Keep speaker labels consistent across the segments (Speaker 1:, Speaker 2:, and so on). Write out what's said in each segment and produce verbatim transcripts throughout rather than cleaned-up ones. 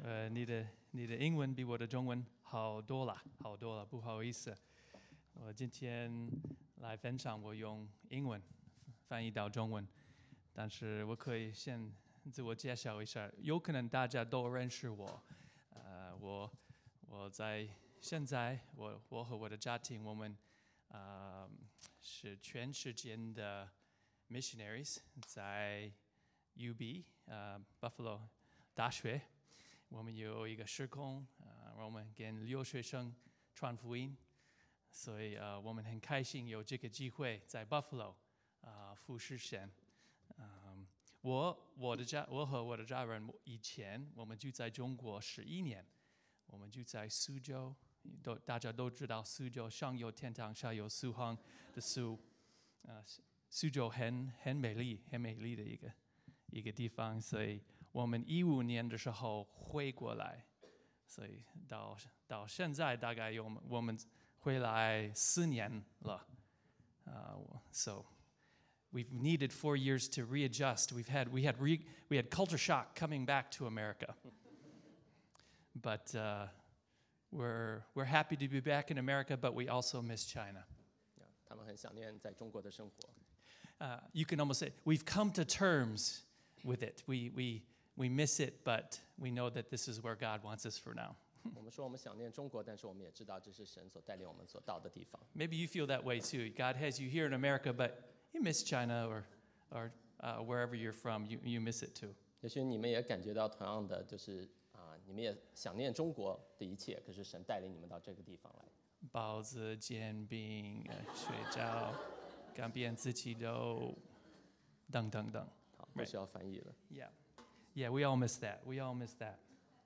Speaker 1: 呃，你的你的英文比我的中文好多了，好多了，不好意思。我今天来分享，我用英文翻译到中文，但是我可以先自我介绍一下，有可能大家都认识我。呃，我我在现在我我和我的家庭，我们呃是全世界的 missionaries 在 U B 呃 Buffalo 大学。我们有一个施工，呃，我们跟留学生传福音，所以呃，我们很开心有这个机会在 Buffalo 啊、呃、服侍神。嗯，我我的家，我和我的家人以前我们就在中国十一年，我们就在苏州，都大家都知道苏州上有天堂，下有苏杭的苏，呃，苏州很很美丽，很美丽的一个一个地方，所以我们一五年的时候回过来，所以到到现在大概有我们回来四年了，呃、uh, ，so we've needed four years to readjust. We've had we had re, we had culture shock coming back to America, but uh, we're we're happy to be back in America, but we also miss China.
Speaker 2: 他们很想念在中国的生活。
Speaker 1: Uh, you can almost say we've come to terms with it. We we we miss it, but we know that this is where God wants us for now.
Speaker 2: 我们说我们想念中国，但是我们也知道这是神所带领我们所到的地方。
Speaker 1: Maybe you feel that way too. God has you here in America, but you miss China or or uh, wherever you're from. You you miss it too.
Speaker 2: 也许你们也感觉到同样的，就是啊，你们也想念中国的一切，可是神带领你们到这个地方来。
Speaker 1: 包子、煎饼、水饺、干煸四季豆等等等。
Speaker 2: 好，不需要翻译了。
Speaker 1: Yeah, yeah, we all miss that. We all miss that.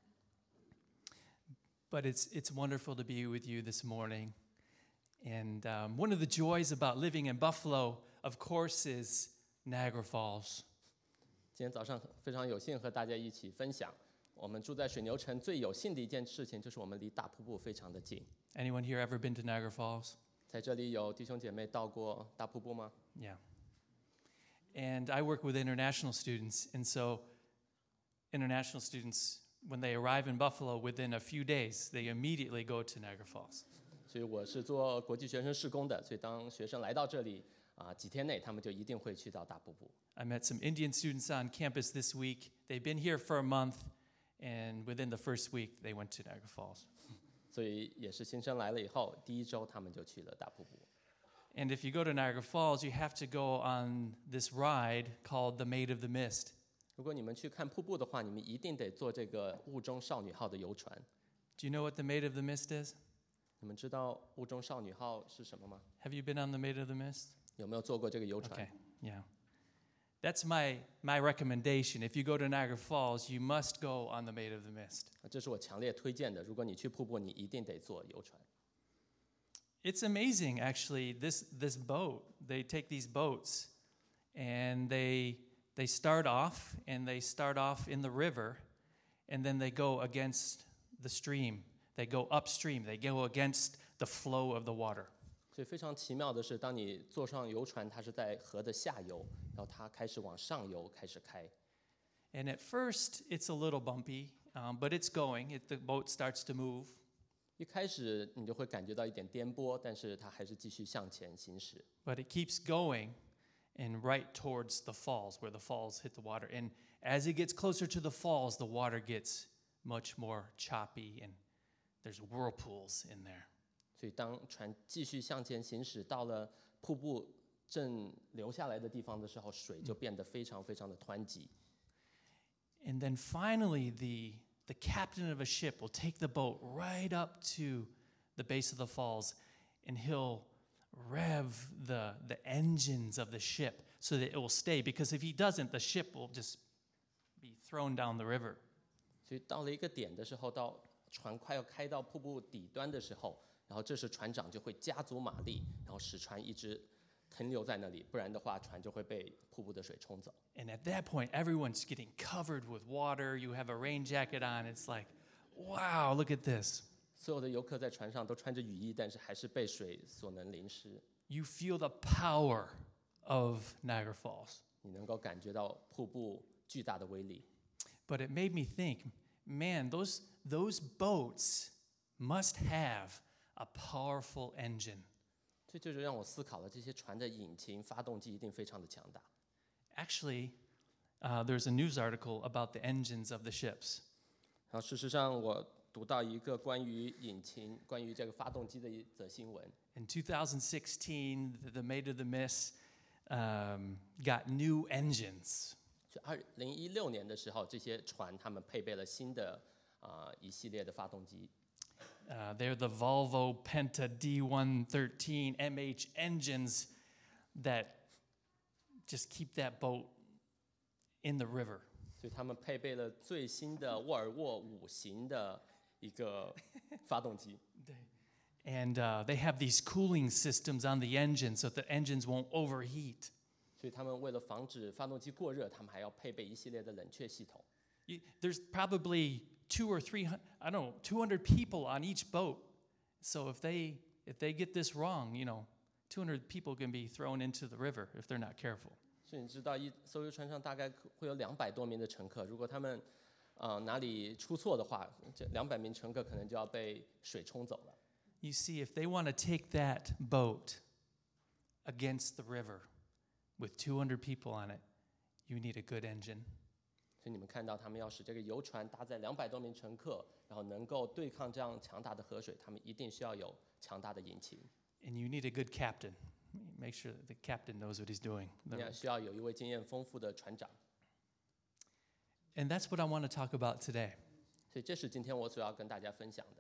Speaker 1: But it's it's wonderful to be with you this morning. And um, one of the joys about living in Buffalo, of course, is Niagara Falls.
Speaker 2: 今天早上非常有幸和大家一起分享，我们住在水牛城最有幸的一件事情，就是我们离大瀑布非常的近。
Speaker 1: Anyone here ever been to Niagara Falls?
Speaker 2: 在这里有弟兄姐妹到过大瀑布吗？
Speaker 1: Yeah. And I work with international students, and so international students, when they arrive in Buffalo, within a few days, they immediately go to Niagara Falls.
Speaker 2: 所以我是做国际学生事工的，所以当学生来到这里啊，几天内他们就一定会去到大瀑布。
Speaker 1: I met some Indian students on campus this week. They've been here for a month, and within the first week, they went to Niagara Falls.
Speaker 2: 所以也是新生来了以后，第一周他们就去了大瀑布。
Speaker 1: And if you go to Niagara Falls, you have to go on this ride called the Maid of the Mist.
Speaker 2: 如果你们去看瀑布的话，你们一定得坐这个雾中少女号的游船。
Speaker 1: Do you know what the Maid of the Mist is?
Speaker 2: 你们知道雾中少女号是什么吗？
Speaker 1: Have you been on the Maid of the Mist?
Speaker 2: 有没有坐过这个游船？
Speaker 1: Okay, yeah. That's my, my recommendation. If you go to Niagara Falls, you must go on the Maid of the Mist.
Speaker 2: 这是我强烈推荐的。如果你去瀑布，你一定得坐游船。
Speaker 1: It's amazing, actually, this, this boat. They take these boats, and they, they start off, and they start off in the river, and then they go against the stream. They go upstream. They go against the flow of the water.
Speaker 2: 所以非常奇妙的是，当你坐上游船，它是在河的下游，然后它开始往上游开始开。
Speaker 1: And at first, it's a little bumpy, um, but it's going. It, the boat starts to move.
Speaker 2: 一开始你就会感觉到一点颠簸，但是它还是继续向前行驶。
Speaker 1: But it keeps going and right towards the falls, where the falls hit the water. And as it gets closer to the falls, the water gets much more choppy, and there's whirlpools in there.
Speaker 2: 所以当船继续向前行驶，到了瀑布正流下来的地方的时候，水就变得非常非常的湍急。
Speaker 1: And then finally, the, the captain of a ship will take the boat right up to the base of the falls, and he'll rev the, the engines of the ship so that it will stay. Because if he doesn't, the ship will just be thrown down the river.
Speaker 2: 所以到了一个点的时候，到船快要开到瀑布底端的时候，然后这时船长就会加足马力，然后使船一直停留在那里，不然的话船就会被瀑布的水冲走。
Speaker 1: And at that point, everyone's getting covered with water. You have a rain jacket on. It's like, wow, look at this.
Speaker 2: 所有的游客在船上都穿着雨衣，但是还是被水所能淋湿。
Speaker 1: You feel the power of Niagara Falls.
Speaker 2: 你能够感觉到瀑布巨大的威力。
Speaker 1: But it made me think, man, those, those boats must have a powerful engine.
Speaker 2: 这就是让我思考了，这些船的引擎、发动机一定非常的强大。
Speaker 1: Actually, uh, there's a news article about the engines of the ships.
Speaker 2: 然后事实上，我读到一个关于引擎、关于这个发动机的一则新闻。
Speaker 1: In two thousand sixteen, the, the Maid of the Mist um, got new engines.
Speaker 2: 就二零一六年的时候，这些船他们配备了新的啊、呃、一系列的发动机。
Speaker 1: Uh, they're the Volvo Penta D one thirteen M H engines that just keep that boat in the river.
Speaker 2: 所以他们配备了最新的沃尔沃五型的一个发动机。
Speaker 1: And uh, they have these cooling systems on the engine so that the engines won't overheat.
Speaker 2: 所以他们为了防止发动机过热，他们还要配备一系列的冷却系统。
Speaker 1: You, there's probably two or three, I don't know, two hundred people on each boat. So if they if they get this wrong, you know, two hundred people can be thrown into the river if they're not careful.
Speaker 2: 所以你知道，一艘游船上大概会有两百多名的乘客，如果他们呃哪里出错的话，这两百名乘客可能就要被水冲走了。
Speaker 1: You see, if they want to take that boat against the river with two hundred people on it, you need a good engine.
Speaker 2: 所以你们看到，他们要使这个游船搭载两百多名乘客，然后能够对抗这样强大的河水，他们一定需要有强大的引擎。
Speaker 1: And you need a good captain. Make sure that the captain knows what he's doing.
Speaker 2: 你也需要有一位经验丰富的船长。
Speaker 1: And that's what I want to talk about today.
Speaker 2: 所以这是今天我所要跟大家分享的。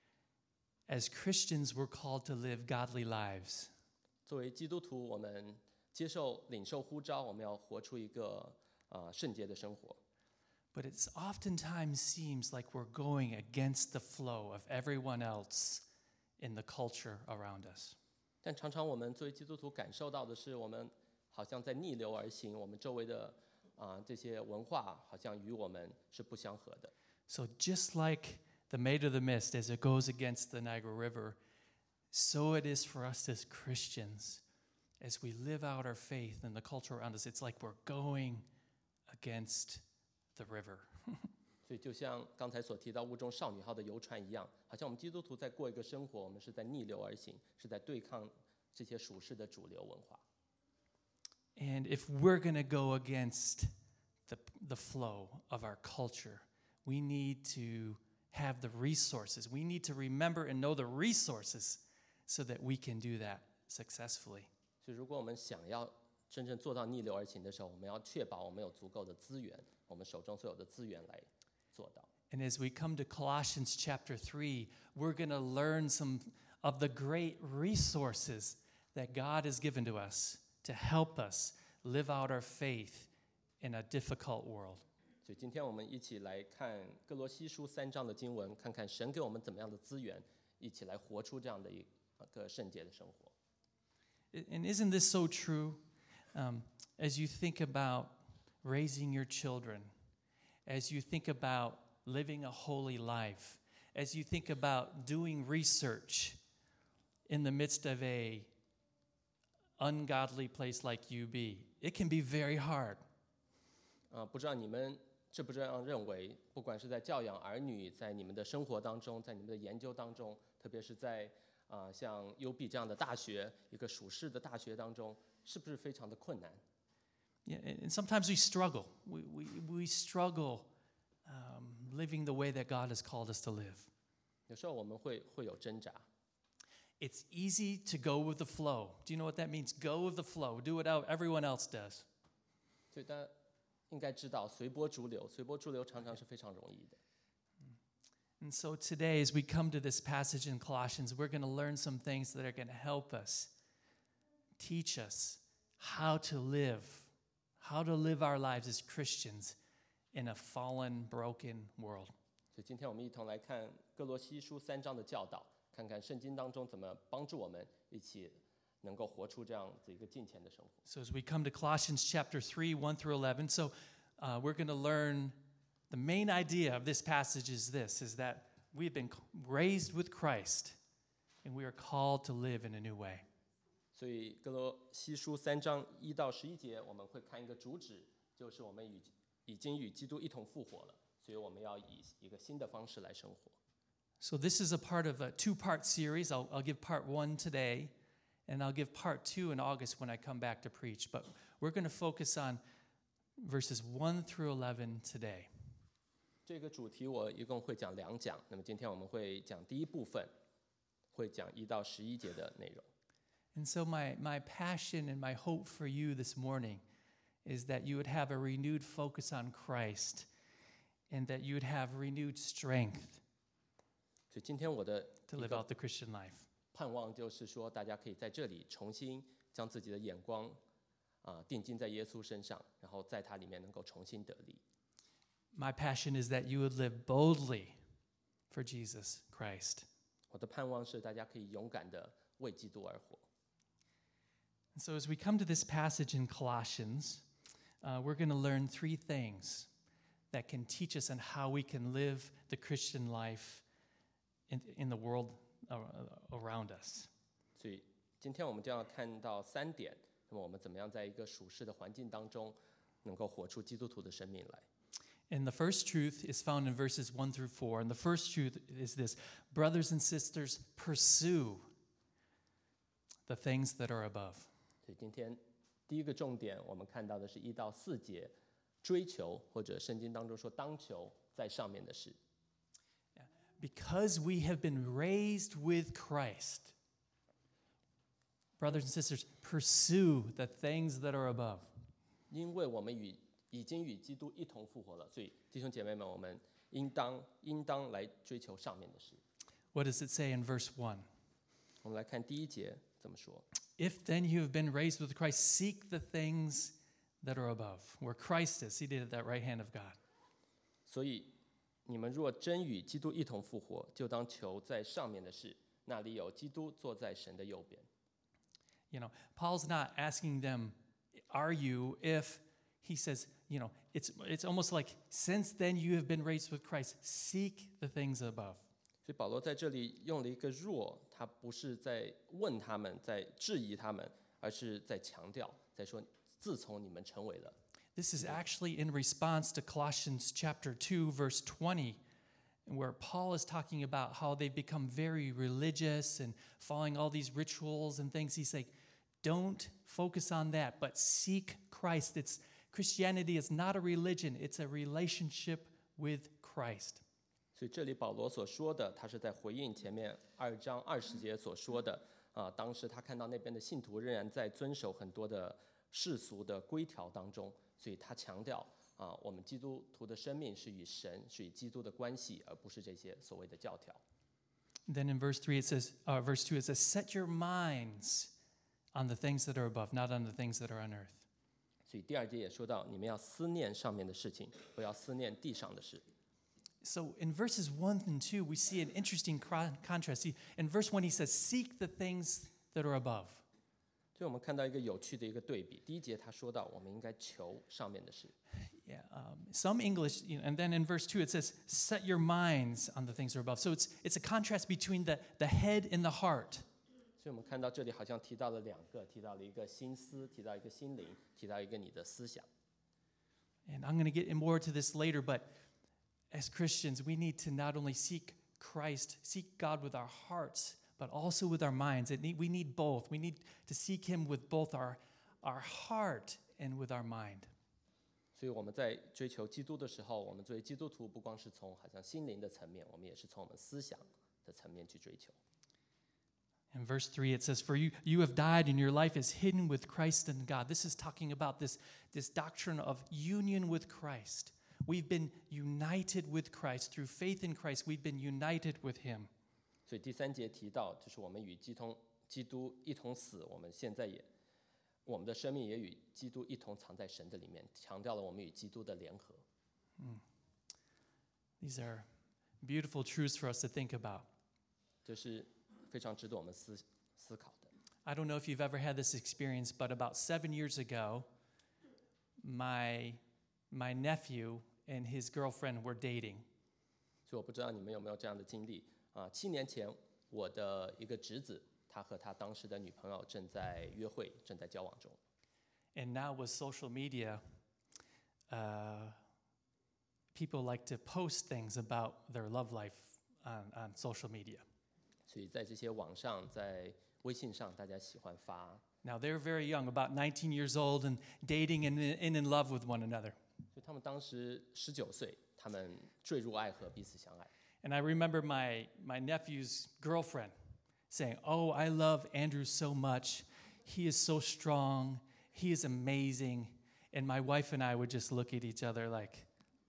Speaker 1: As Christians, we're called to live godly lives.
Speaker 2: 作为基督徒，我们接受领受呼召，我们要活出一个呃圣洁的生活。
Speaker 1: But it oftentimes seems like we're going against the flow of everyone else in the culture around us.
Speaker 2: 但常常我们作为基督徒感受到的是，我们好像在逆流而行，我们周围的啊、呃、这些文化好像与我们是不相合的。
Speaker 1: So just like the Maid of the Mist, as it goes against the Niagara River, so it is for us as Christians. As we live out our faith in the culture around us, it's like we're going against the river.
Speaker 2: 所以就像刚才所提到雾中少女号的游船一样，好像我们基督徒在过一个生活，我们是在逆流而行，是在对抗这些属世的主流文化。
Speaker 1: And if we're going to go against the, the flow of our culture, we need to have the resources. We need to remember and know the resources so that we can do that successfully.
Speaker 2: 所以如果我们想要真正做到逆流而行的时候，我们要确保我们有足够的资源，我们手中所有的资源来做到。
Speaker 1: And as we come to Colossians chapter three, we're going to learn some of the great resources that God has given to us to help us live out our faith in a difficult world.
Speaker 2: 所以今天我们一起来看哥罗西书三章的经文，看看神给我们怎么样的资源，一起来活出这样的一个圣洁的生活。
Speaker 1: And isn't this so true? Um, as you think about raising your children, as you think about living a holy life, as you think about doing research in the midst of a ungodly place like U B, it can be very hard.
Speaker 2: 啊、呃，不知道你们是不是这样认为？不管是在教养儿女，在你们的生活当中，在你们的研究当中，特别是在啊、呃、像 U B 这样的大学，一个属世的大学当中，是不是非常的困难？
Speaker 1: Yeah, and sometimes we struggle. We, we, we struggle um, living the way that God has called us to live.
Speaker 2: 有时候我们会会有挣扎。
Speaker 1: It's easy to go with the flow. Do you know what that means? Go with the flow. Do what everyone else does.
Speaker 2: 所以大家应该知道，随波逐流，随波逐流常常是非常容易的。
Speaker 1: And so today, as we come to this passage in Colossians, we're going to learn some things that are going to help us, teach us how to live, how to live our lives as Christians in a fallen, broken world.
Speaker 2: 所以今天我们一同来看哥罗西书三章的教导，看看圣经当中怎么帮助我们一起能够活出这样子一个敬虔的生活。
Speaker 1: So as we come to Colossians chapter three, one through eleven, so uh, we're going to learn the main idea of this passage is this, is that we've been raised with Christ and we are called to live in a new way.
Speaker 2: 所以哥罗西书三章一到十一节，我们会看一个主旨，就是我们与已经与基督一同复活了， 所以我们要以一个新的方式来生活。
Speaker 1: So this is a part of a two-part series. I'll, I'll give part one today, and I'll give part two in August when I come back to preach. But we're going to focus on verses one through eleven today.
Speaker 2: 这个主题我一共会讲两讲，那么今天我们会讲第一部分，会讲一到十一节的内容。
Speaker 1: And so my, my passion and my hope for you this morning is that you would have a renewed focus on Christ and that you would have renewed strength
Speaker 2: 所以今天我的
Speaker 1: to
Speaker 2: 一
Speaker 1: live
Speaker 2: 个
Speaker 1: out the Christian life.
Speaker 2: 盼望就是说，大家可以在这里重新将自己的眼光啊、定睛在耶稣身上，然后在他里面能够重新得力。
Speaker 1: My passion is that you would live boldly for Jesus Christ.
Speaker 2: 我的盼望是大家可以勇敢的为基督而活。
Speaker 1: And so as we come to this passage in Colossians, uh, we're going to learn three things that can teach us on how we can live the Christian life in, in the world uh, around us.
Speaker 2: 所以今天我们就要看到三点，那么我们怎么样在一个属世的环境当中，能够活出基督徒的生命来。
Speaker 1: And the first truth is found in verses one through four. And the first truth is this: brothers and sisters, pursue the things that are above.
Speaker 2: 所以今天第一个重点，我们看到的是一到四节，追求或者圣经当中说当求在上面的事。
Speaker 1: Because we have been raised with Christ, brothers and sisters, pursue the things that are above.
Speaker 2: 因为我们与已经与基督一同复活了，所以弟兄姐妹们，我们应当应当来追求上面的事。
Speaker 1: What does it say in verse one?
Speaker 2: 我们来看第一节怎么说。
Speaker 1: If then you have been raised with Christ, seek the things that are above, where Christ is seated at that right hand of God.
Speaker 2: 所以你们若真与基督一同复活，就当求在上面的事，那里有基督坐在神的右边。
Speaker 1: You know, Paul's not asking them, are you, if he says, you know, it's, it's almost like, since then you have been raised with Christ, seek the things above.
Speaker 2: 所以保罗在这里用了一个若，他不是在问他们，在质疑他们，而是在强调，在说，自从你们成为了。
Speaker 1: This is actually in response to Colossians chapter two, verse twenty, where Paul is talking about how they've become very religious and following all these rituals and things. He's like, don't focus on that, but seek Christ. It's Christianity is not a religion, it's a relationship with Christ.
Speaker 2: 所以这里保罗所说的，他是在回应前面二章二十节所说的啊，当时他看到那边的信徒仍然在遵守很多的世俗的规条当中，所以他强调啊，我们基督徒的生命是与神、是与基督的关系，而不是这些所谓的教条。
Speaker 1: Then in verse three it says, uh, verse two it says, set your minds on the things that are above, not on the things that are on earth.
Speaker 2: 所以第二节也说到，你们要思念上面的事情，不要思念地上的事。
Speaker 1: So in verses one and two, we see an interesting cro- contrast. See, in verse one, he says, seek the things that are above.
Speaker 2: 所以我们看到一个有趣的一个对比。第一节他说到，我们应该求上面的事。
Speaker 1: Yeah, um, some English, you know, and then in verse two, it says, set your minds on the things that are above. So it's, it's a contrast between the, the head and the heart.
Speaker 2: 所以我们看到这里好像提到了两个，提到了一个心思，提到一个心灵，提到一个你的思想。
Speaker 1: And I'm going to get more to this later, but as Christians, we need to not only seek Christ, seek God with our hearts, but also with our minds. It need, we need both. We need to seek him with both our, our heart and with our mind.
Speaker 2: 所以我们在追求基督的时候，我们作为基督徒，不光是从好像心灵的层面，我们也是从我们思想的层面去追求。
Speaker 1: In verse three, it says, for you, you have died and your life is hidden with Christ in God. This is talking about this, this doctrine of union with Christ. We've been united with Christ. Through faith in Christ, we've been united with him.
Speaker 2: 所以第三节提到，就是我们与基督基督一同死，我们现在也，我们的生命也与基督一同藏在神的里面，强调了我们与基督的联合。
Speaker 1: These are beautiful truths for us to think about.
Speaker 2: 这是非常值得我们思思考的。
Speaker 1: I don't know if you've ever had this experience, but about seven years ago, my, my nephew and his girlfriend were dating.
Speaker 2: 所以我不知道你们有没有这样的经历啊？七年前，我的一个侄子，他和他当时的女朋友正在约会，正在交往中。
Speaker 1: And now with social media, uh, people like to post things about their love life on, on social media.
Speaker 2: 所以在这些网上，在微信上，大家喜欢发。
Speaker 1: Now, they're very young, about nineteen years old, and dating and, and in love with one another.
Speaker 2: 所以他们当时十九岁，他们坠入爱河，彼此相爱。
Speaker 1: And I remember my, my nephew's girlfriend saying, "Oh, I love Andrew so much. He is so strong. He is amazing." And my wife and I would just look at each other like,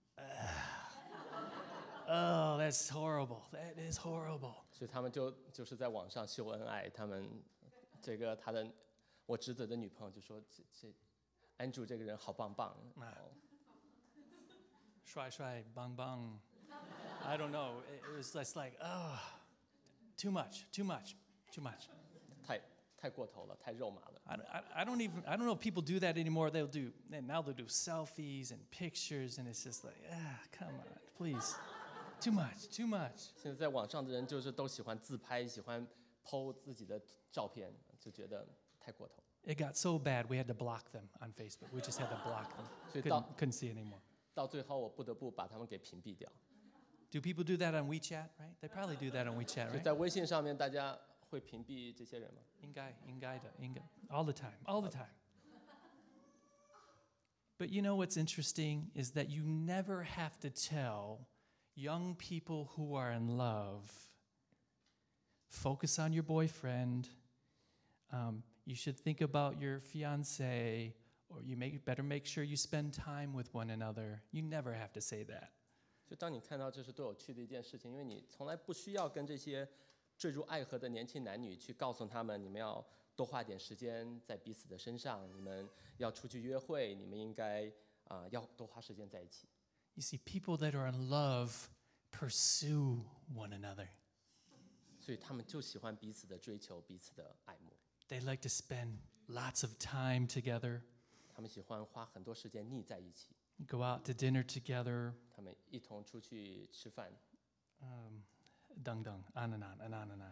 Speaker 1: "Oh, that's horrible. That is horrible."
Speaker 2: 所以他们就就是在网上秀恩爱。他们这个他的我侄子的女朋友就说：“这这安住这个人好棒棒。
Speaker 1: 啊Shuai shuai, bang bang. I don't know. It, it was just like, oh, too much, too much, too much.
Speaker 2: 太太过头了，太肉麻了。
Speaker 1: I, I, I don't even, I don't know if people do that anymore. They'll do, and now they'll do selfies and pictures, and it's just like, ah, come on, please. Too much, too much.
Speaker 2: 现在在网上的人就是都喜欢自拍，喜欢 po 自己的照片，就觉得太过头。
Speaker 1: It got so bad, we had to block them on Facebook. We just had to block them.
Speaker 2: 所以
Speaker 1: Couldn't,
Speaker 2: 到
Speaker 1: couldn't see anymore.
Speaker 2: 到最后，我不得不把他们给屏蔽掉。
Speaker 1: Do people do that on WeChat, right? They probably do that on WeChat,
Speaker 2: 所以
Speaker 1: right?
Speaker 2: 在微信上面，大家会屏蔽这些人吗？
Speaker 1: Ingai, ingai, da, ingai. All the time, all the time. But you know what's interesting is that you never have to tell young people who are in love, focus on your boyfriend. Um, you should think about your fiance, or you make, better make sure you spend time with one another. You never have to say that.
Speaker 2: 就当你看到这是多有趣的一件事情，因为你从来不需要跟这些坠入爱河的年轻男女去告诉他们，你们要多花点时间在彼此的身上，你们要出去约会，你们应该啊、要多花时间在一起。
Speaker 1: You see, people that are in love pursue one another.
Speaker 2: 所以他们就喜欢彼此的追求，彼此的爱慕，
Speaker 1: They like to spend lots of time together,
Speaker 2: 他们喜欢花很多时间腻在一起，
Speaker 1: go out to dinner together,
Speaker 2: 他们一同出去吃饭。
Speaker 1: um, dung dung, on and on, and on and on.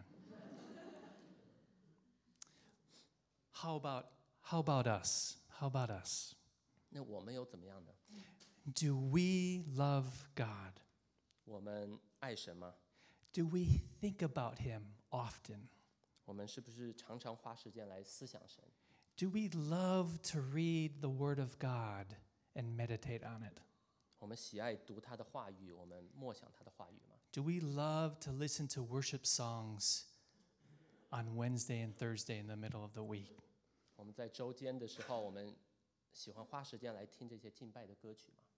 Speaker 1: How about, how about us? How about us?
Speaker 2: 那我们又怎么样呢？
Speaker 1: Do we love God?
Speaker 2: 我们爱神吗？
Speaker 1: Do we think about Him often?
Speaker 2: 我们是不是常常花时间来思想神？
Speaker 1: Do we love to read the Word of God and meditate on it?
Speaker 2: 我们喜爱读他的话语，我们默想他的话语吗？
Speaker 1: Do we love to listen to worship songs on Wednesday and Thursday in the middle of the week?
Speaker 2: 我们在周间的时候，我们喜欢花时间来听这些敬拜的歌曲吗？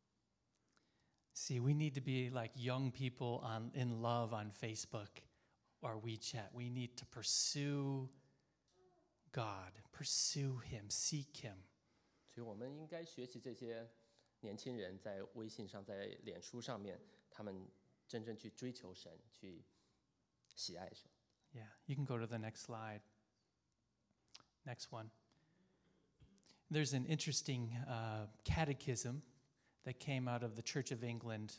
Speaker 1: See, we need to be like young people on, in love on Facebook or WeChat. We need to pursue God, pursue Him, seek Him.
Speaker 2: 所以我们应该学习这些年轻人在微信上、在脸书上面，他们真正去追求神，去喜爱神。
Speaker 1: Yeah, you can go to the next slide. Next one. There's an interesting uh, catechism that came out of the Church of England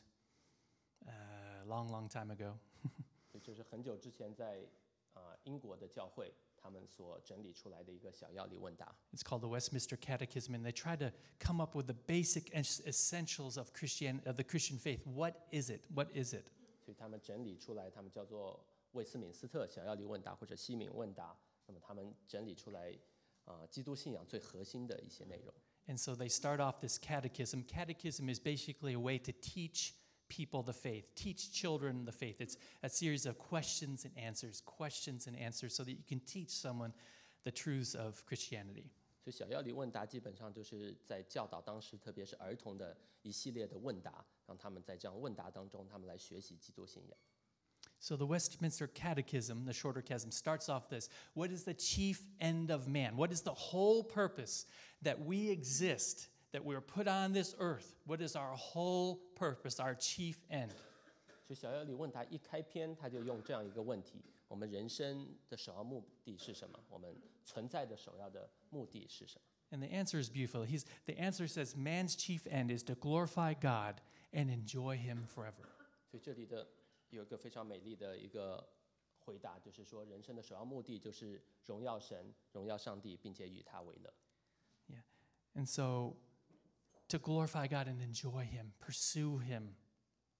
Speaker 1: a long, long time ago.
Speaker 2: 所以这是很久之前在啊、英国的教会他们所整理出来的一个小要理问答。
Speaker 1: It's called the Westminster Catechism, and they try to come up with the basic es- essentials of Christian of the Christian faith. What is it? What is it?
Speaker 2: 所以他们整理出来，他们叫做魏斯敏斯特小要理问答或者西敏问答。那么他们整理出来啊、基督信仰最核心的一些内容。
Speaker 1: And so they start off this catechism. Catechism is basically a way to teach people the faith, teach children the faith. It's a series of questions and answers, questions and answers, so that you can teach someone the truths of Christianity.
Speaker 2: 所以小要理问答基本上就是在教导当时，特别是儿童的一系列的问答，让他们在这样问答当中，他们来学习基督信仰。
Speaker 1: So the Westminster Catechism, the shorter catechism, starts off this. What is the chief end of man? What is the whole purpose that we exist, that we are put on this earth? What is our whole purpose, our chief end?
Speaker 2: 所以小要理问答一开篇，他就用这样一个问题：我们人生的首要目的是什么？我们存在的首要的目的是什么？
Speaker 1: And the answer is beautiful. He's, the answer says man's chief end is to glorify God and enjoy Him forever.
Speaker 2: 所以这里的有一个非常美丽的一个回答，就是说人生的首要目的就是荣耀神、荣耀上帝，并且与他为乐。
Speaker 1: And so to glorify God and enjoy Him, pursue Him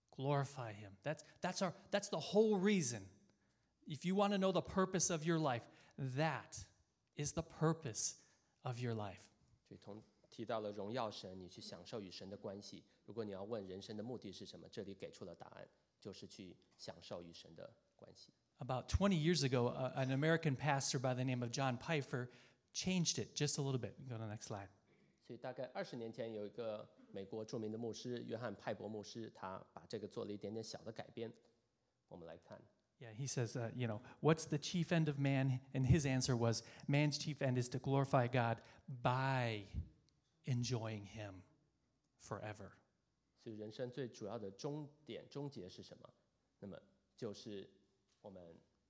Speaker 1: glorify him. That's, that's, our, that's the whole reason. If you want to know the purpose of your life, that is the purpose of your life.
Speaker 2: 所以同提到了荣耀神，你去享受与神的关系。如果你要问人生的目的是什么，这里给出了答案，就是去享受与神的关系。
Speaker 1: About twenty years ago, uh, an American pastor by the name of John Piper changed it just a little bit. Go to the next slide.
Speaker 2: 所以大概二十年前，有一个美国著名的牧师约翰派伯牧师，他把这个做了一点点小的改编。我们来看。
Speaker 1: Yeah, he says, uh, you know, what's the chief end of man? And his answer was, man's chief end is to glorify God by enjoying him forever.
Speaker 2: 所以人生最主要的终点、终结是什么？那么就是我们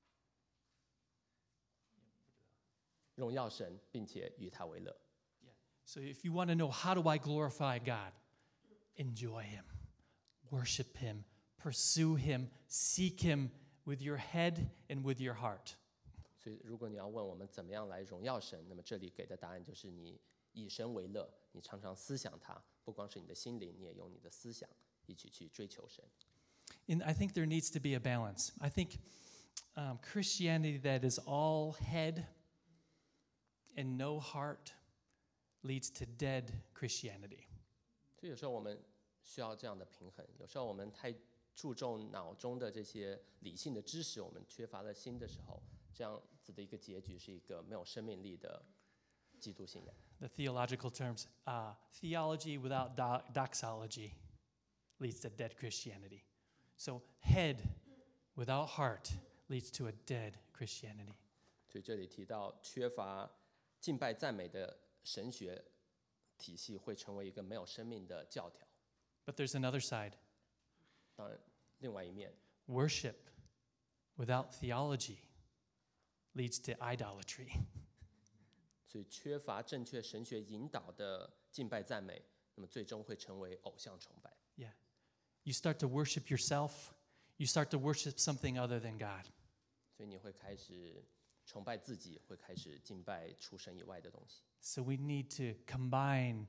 Speaker 2: 荣耀神，并且与他为乐。
Speaker 1: So if you want to know how do I glorify God, enjoy him, worship him, pursue him, seek him with your head and with your heart.
Speaker 2: 所以如果你要问我们怎么样来荣耀神，那么这里给的答案就是你以神为乐，你常常思想他，不光是你的心灵，你也用你的思想一起去追求神。
Speaker 1: And I think there needs to be a balance. I think um, Christianity that is all head and no heart leads to dead Christianity.
Speaker 2: 所以有时候我们需要这样的平衡。有时候我们太注重脑中的这些理性的知识，我们缺乏了心的时候，这样子的一个结局是一个没有生命力的基督信仰。
Speaker 1: The theological terms, uh, theology without do- doxology leads to dead Christianity. So head without heart leads to a dead Christianity.
Speaker 2: 所以这里提到缺乏敬拜赞美的神学体系，会成为一个没有生命的教条。
Speaker 1: But there's another side.
Speaker 2: 当然，另外一面，
Speaker 1: Worship without theology leads to idolatry.
Speaker 2: 所以缺乏正确神学引导的敬拜赞美，那么最终会成为偶像崇拜。
Speaker 1: Yeah. You start to worship yourself. You start to worship something other than God.
Speaker 2: 所以你会开始崇拜自己，会开始敬拜除神以外的东西。
Speaker 1: So we need to combine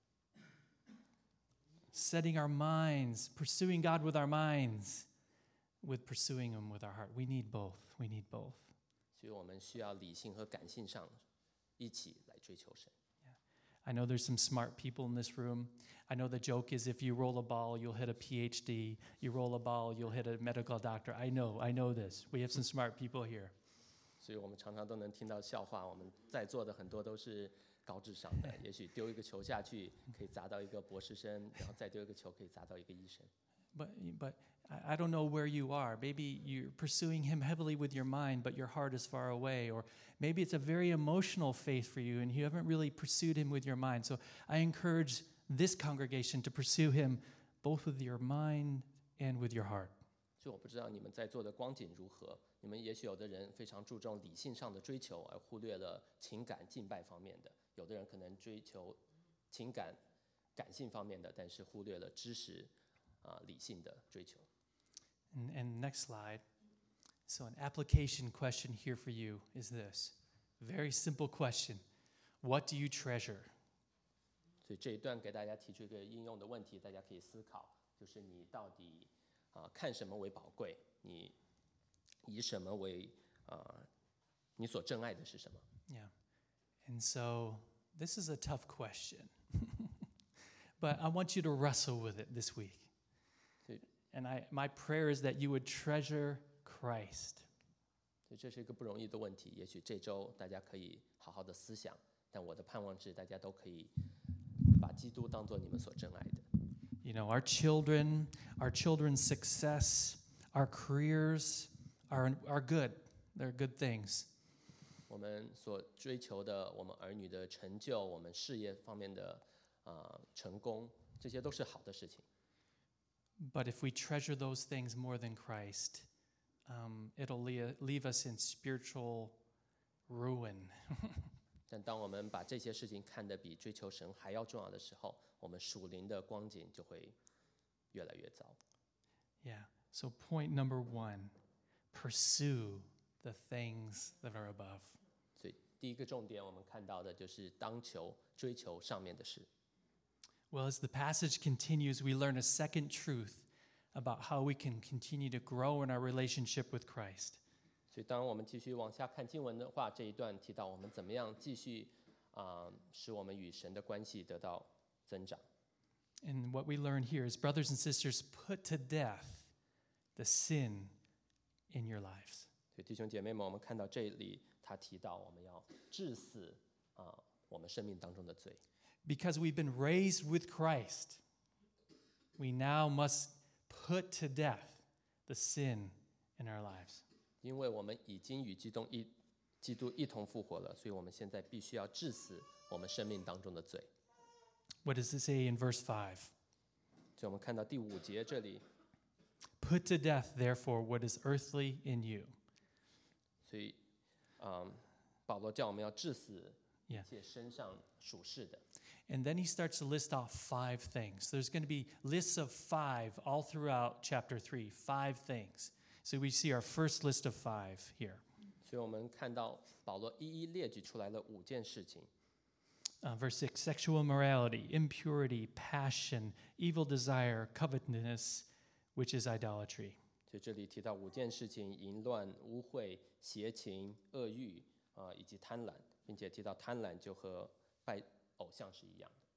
Speaker 1: setting our minds, pursuing God with our minds, with pursuing Him with our heart. We need both. We need both.
Speaker 2: 所以我们需要理性和感性上一起来追求神。
Speaker 1: I know there's some smart people in this room. I know the joke is if you roll a ball, you'll hit a P H D. You roll a ball, you'll hit a medical doctor. I know, I know this. We have some smart people here.
Speaker 2: 所以我们常常都能听到笑话，我们在座的很多都是高智商的，也许丢一个球下去可以砸到一个博士生，然后再丢一个球可以砸到一个医生。
Speaker 1: But, but I, I don't know where you are. Maybe you're pursuing Him heavily with your mind, but your heart is far away. Or maybe it's a very emotional faith for you and you haven't really pursued Him with your mind. So I encourage this congregation to pursue Him both with your mind and with your heart.
Speaker 2: 所以我不知道你们在座的光景如何，你们也许有的人非常注重理性上的追求，而忽略了情感敬拜方面的；有的人可能追求情感感性方面的，但是忽略了知识啊、理性的追求。
Speaker 1: And, and next slide. So an application question here for you is this. Very simple question. What do you treasure?
Speaker 2: 所以这一段给大家提出一个应用的问题，大家可以思考，就是你到底啊、看什么为宝贵？你以什么为啊、你所珍爱的是什么？
Speaker 1: Yeah. And so this is a tough question. But I want you to wrestle with it this week.
Speaker 2: Good.
Speaker 1: And I, my prayer is that you would treasure Christ.
Speaker 2: 所以这是一个不容易的问题，也许这周大家可以好好的思想，但我的盼望是大家都可以把基督当作你们所珍爱的。
Speaker 1: You know, our children, our children's success, our careers are, are good. They're good things.
Speaker 2: 我们所追求的，我们儿女的成就，我们事业方面的啊、成功，这些都是好的事情。
Speaker 1: But if we treasure those things more than Christ, um, it'll leave, leave us in spiritual ruin.
Speaker 2: 但当我们把这些事情看得比追求神还要重要的时候，我们属灵的光景就会越来越糟。
Speaker 1: Yeah. So point number one, pursue the things that are above.
Speaker 2: 所以第一个重点，我们看到的就是当求追求上面的事。
Speaker 1: Well, as the passage continues, we learn a second truth about how we can continue to grow in our relationship with Christ.
Speaker 2: 所以，当我们继续往下看经文的话，这一段提到我们怎么样继续啊、使我们与神的关系得到增长。
Speaker 1: And what we learn here is, brothers and sisters, put to death the sin in your lives.
Speaker 2: 所以，弟兄姐妹们，我们看到这里，他提到我们要治死啊、我们生命当中的罪。
Speaker 1: Because we've been raised with Christ, we now must put to death the sin in our lives.
Speaker 2: 因为我们已经与基督一基督一同复活了，所以我们现在必须要治死我们生命当中的罪。
Speaker 1: What does it say in verse five?
Speaker 2: 所以我们看到第五节这里，
Speaker 1: Put to death, therefore, what is earthly in you.
Speaker 2: 所以，嗯，保罗叫我们要治死
Speaker 1: Yeah.
Speaker 2: 一切身上属世的。
Speaker 1: And then he starts to list off five things. There's going to be lists of five all throughout chapter three, five things. So we see our first list of five here.
Speaker 2: 所以我们看到保罗一一列举出来了五件事情。
Speaker 1: Uh, verse six, sexual immorality, impurity, passion, evil desire, covetousness, which is idolatry.
Speaker 2: 所以这里提到五件事情：淫乱、污秽、邪情、恶欲啊、以及贪婪，并且提到贪婪就和拜偶像是一样的。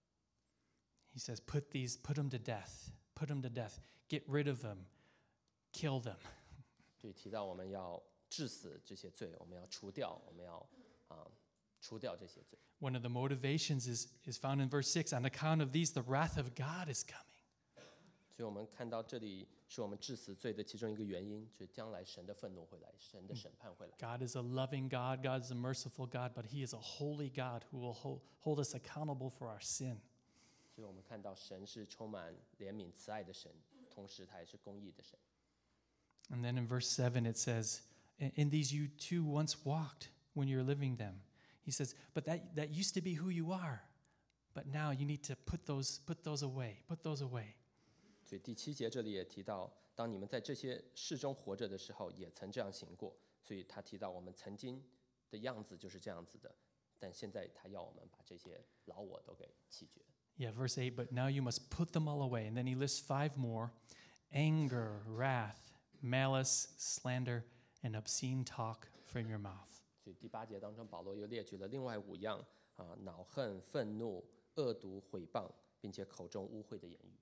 Speaker 1: He says, put these, put them to death, put them to death, get rid of them, kill them.
Speaker 2: 所以提到我们要治死这些罪，我们要除掉，我们要啊、除掉这些罪。
Speaker 1: One of the motivations is, is found in verse six. On account of these, the wrath of God is coming.
Speaker 2: 所以我们看到这里是我们治死罪的其中一个原因，就是将来神的愤怒会来，神的审判会来。
Speaker 1: God is a loving God. God is a merciful God, but he is a holy God who will hold, hold us accountable for our sin.
Speaker 2: 所以我们看到神是充满怜悯、慈爱的神，同时他也是公义的神。
Speaker 1: And then in verse seven, it says, "In in these you too once walked when you were living them." He says, but that, that used to be who you are. But now you need to put those, put those away, put those away.
Speaker 2: 所以第七节这里也提到，当你们在这些事中活着的时候，也曾这样行过。所以他提到我们曾经的样子就是这样子的，但现在他要我们把这些老我都给弃绝。
Speaker 1: Yeah, verse eight, but now you must put them all away. And then he lists five more: anger, wrath, malice, slander, and obscene talk from your mouth.
Speaker 2: 所以第八节当中，保罗又列举了另外五样啊，恼恨、愤怒、恶毒、毁谤，并且口中污秽的言语。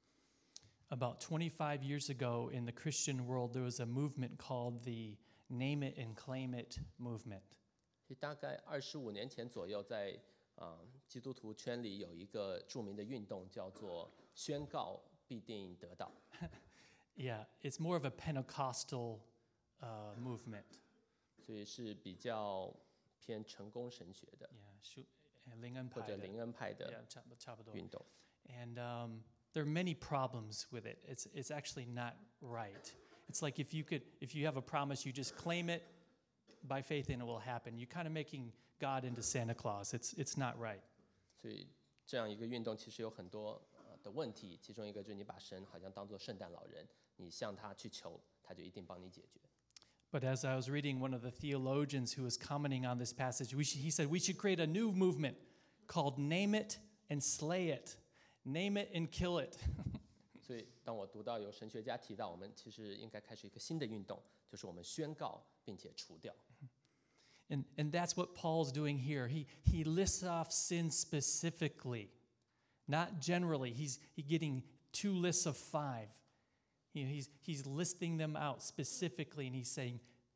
Speaker 1: About twenty-five years ago in the Christian world, there was a movement called the Name It and Claim It movement.
Speaker 2: 所以大概二十五年前左右，在啊、基督徒圈里有一个著名的运动，叫做“宣告必定得到”。
Speaker 1: Yeah, it's more of a Pentecostal uh, movement.
Speaker 2: 所以是比较偏成功神学的
Speaker 1: Yeah, 属呃灵恩派的，
Speaker 2: 或者灵恩派
Speaker 1: yeah,
Speaker 2: 的
Speaker 1: 差不差不多。
Speaker 2: 运动。
Speaker 1: And um, there are many problems with it. It's it's actually not right. It's like if you could, if you have a promise, you just claim it by faith and it will happen. You're kind of making God into Santa Claus. It's it's not right.
Speaker 2: 所以这样一个运动其实有很多、呃、的问题，其中一个就是你把神好像当作圣诞老人，你向他去求，他就一定帮你解决。
Speaker 1: But as I was reading one of the theologians who was commenting on this passage, we should, he said we should create a new movement called Name It and Slay It. Name it and kill it.
Speaker 2: 所以当我读到有神学家提到，我们其实应该开始一个新的运动，就是我们宣告并且除掉。
Speaker 1: And, and that's what Paul's doing here. He, he lists off sin specifically, not generally. He's he getting two lists of five. You know, he's, he's listing them out specifically, and he's saying,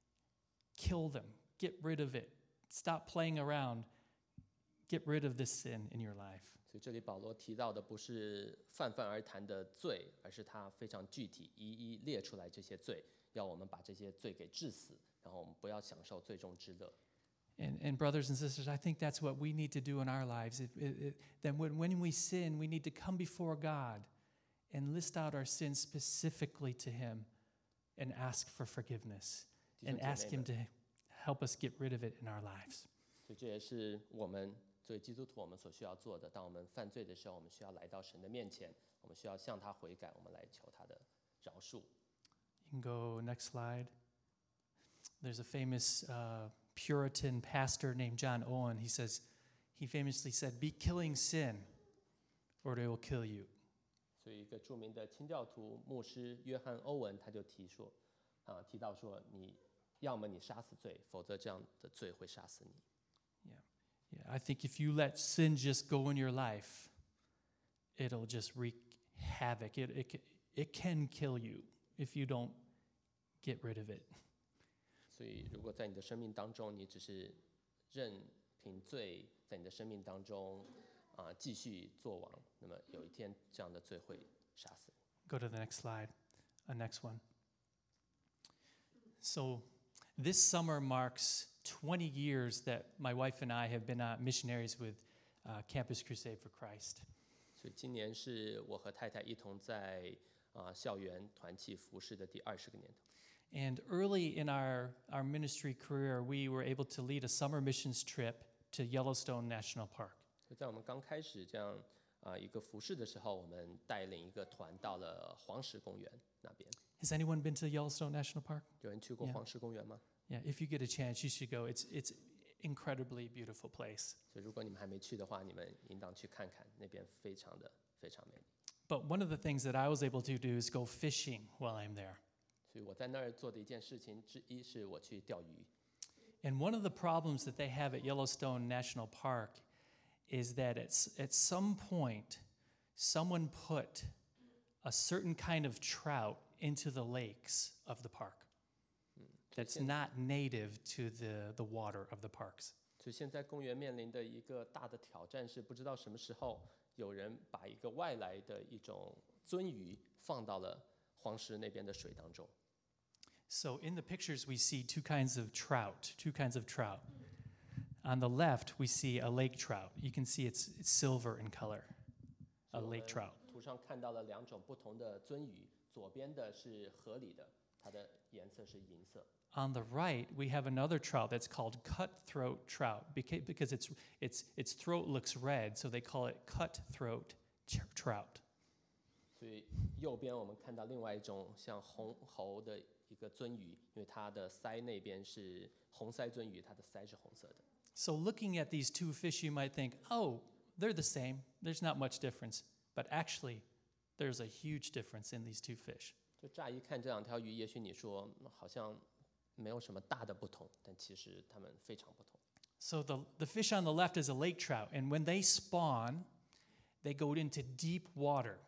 Speaker 1: kill them, get rid of it, stop playing around, get rid of this sin in your life.
Speaker 2: 所以这里保罗提到的不是泛泛而谈的罪，而是他非常具体一一列出来这些罪，要我们把这些罪给治死，然后我们不要享受罪中之乐。
Speaker 1: And, and brothers and sisters, I think that's what we need to do in our lives. It, it, it, then when, when we sin, we need to come before God and list out our sins specifically to Him and ask for forgiveness
Speaker 2: 弟兄
Speaker 1: and
Speaker 2: 姐
Speaker 1: ask
Speaker 2: 妹
Speaker 1: Him
Speaker 2: 们，
Speaker 1: to help us get rid of it in our lives.
Speaker 2: 所以这也是我们作为基督徒我们所需要做的。当我们犯罪的时候，我们需要来到神的面前，我们需要向他悔改，我们来求他的饶恕。
Speaker 1: You can go next slide. There's a famous uh, Puritan pastor named John Owen. He says, he famously said, be killing sin or they will kill you.
Speaker 2: 所以一个著名的清教徒牧师约翰·欧文他就提说，啊、提到说，你要么你杀死罪，否则这样的罪会杀死你。
Speaker 1: Yeah, I think if you let sin just go in your life, it'll just wreak havoc. It, it, ca- it can kill you if you don't get rid of it.
Speaker 2: 所以如果在你的生命当中，你只是任凭罪在你的生命当中啊、继续作王，那么有一天这样的罪会杀死你。
Speaker 1: Go to the next slide, a next one. So, this summer marks twenty years that my wife and I have been uh, missionaries with uh, Campus Crusade for Christ.
Speaker 2: 所以今年是我和太太一同在啊、校园团契服侍的第二十个年头。
Speaker 1: And early in our, our ministry career, we were able to lead a summer missions trip to Yellowstone National Park.
Speaker 2: 所以在我们刚开始这样啊、一个服侍的时候，我们带领一个团到了黄石公园那边。
Speaker 1: Has anyone been to Yellowstone National Park?
Speaker 2: 有人去过
Speaker 1: Yeah.
Speaker 2: 黄石公园吗？
Speaker 1: Yeah, if you get a chance, you should go. It's it's incredibly beautiful place.
Speaker 2: 所以如果你们还没去的话，你们应当去看看，那边非常的非常美丽。
Speaker 1: But one of the things that I was able to do is go fishing while I'm there.
Speaker 2: 所以我在那儿做的一件事情之一是我去钓鱼。
Speaker 1: And one of the problems that they have at Yellowstone National Park is that it's, at some point, someone put a certain kind of trout into the lakes of the park that's not native to the, the water of the parks.
Speaker 2: 所以现在公园面临的一个大的挑战是，不知道什么时候有人把一个外来的一种鳟鱼放到了黄石那边的水当中。
Speaker 1: So in the pictures, we see two kinds of trout, two kinds of trout. On the left, we see a lake trout. You can see it's, it's silver in color, a
Speaker 2: 所以我
Speaker 1: lake
Speaker 2: 们
Speaker 1: trout.
Speaker 2: 图上看到了两种不同的鳟鱼，左边的是河里的，它的颜色是银色。
Speaker 1: On the right, we have another trout that's called cutthroat trout beca- because its, its, its throat looks red, so they call it cutthroat ch- trout.
Speaker 2: 所以右边我们看到另外一种像红喉的一个鳟鱼，因为它的鳃那边是红鳃鳟鱼，它的鳃是红色的。
Speaker 1: So looking at these two fish, you might think, oh, they're the same. There's not much difference. But actually, there's a huge difference in these two fish.
Speaker 2: 就乍一看这两条鱼，也许你说嗯好像没有什么大的不同，但其实它们非常不同。
Speaker 1: So the, the fish on the left is a lake trout, and when they spawn, they go into deep water.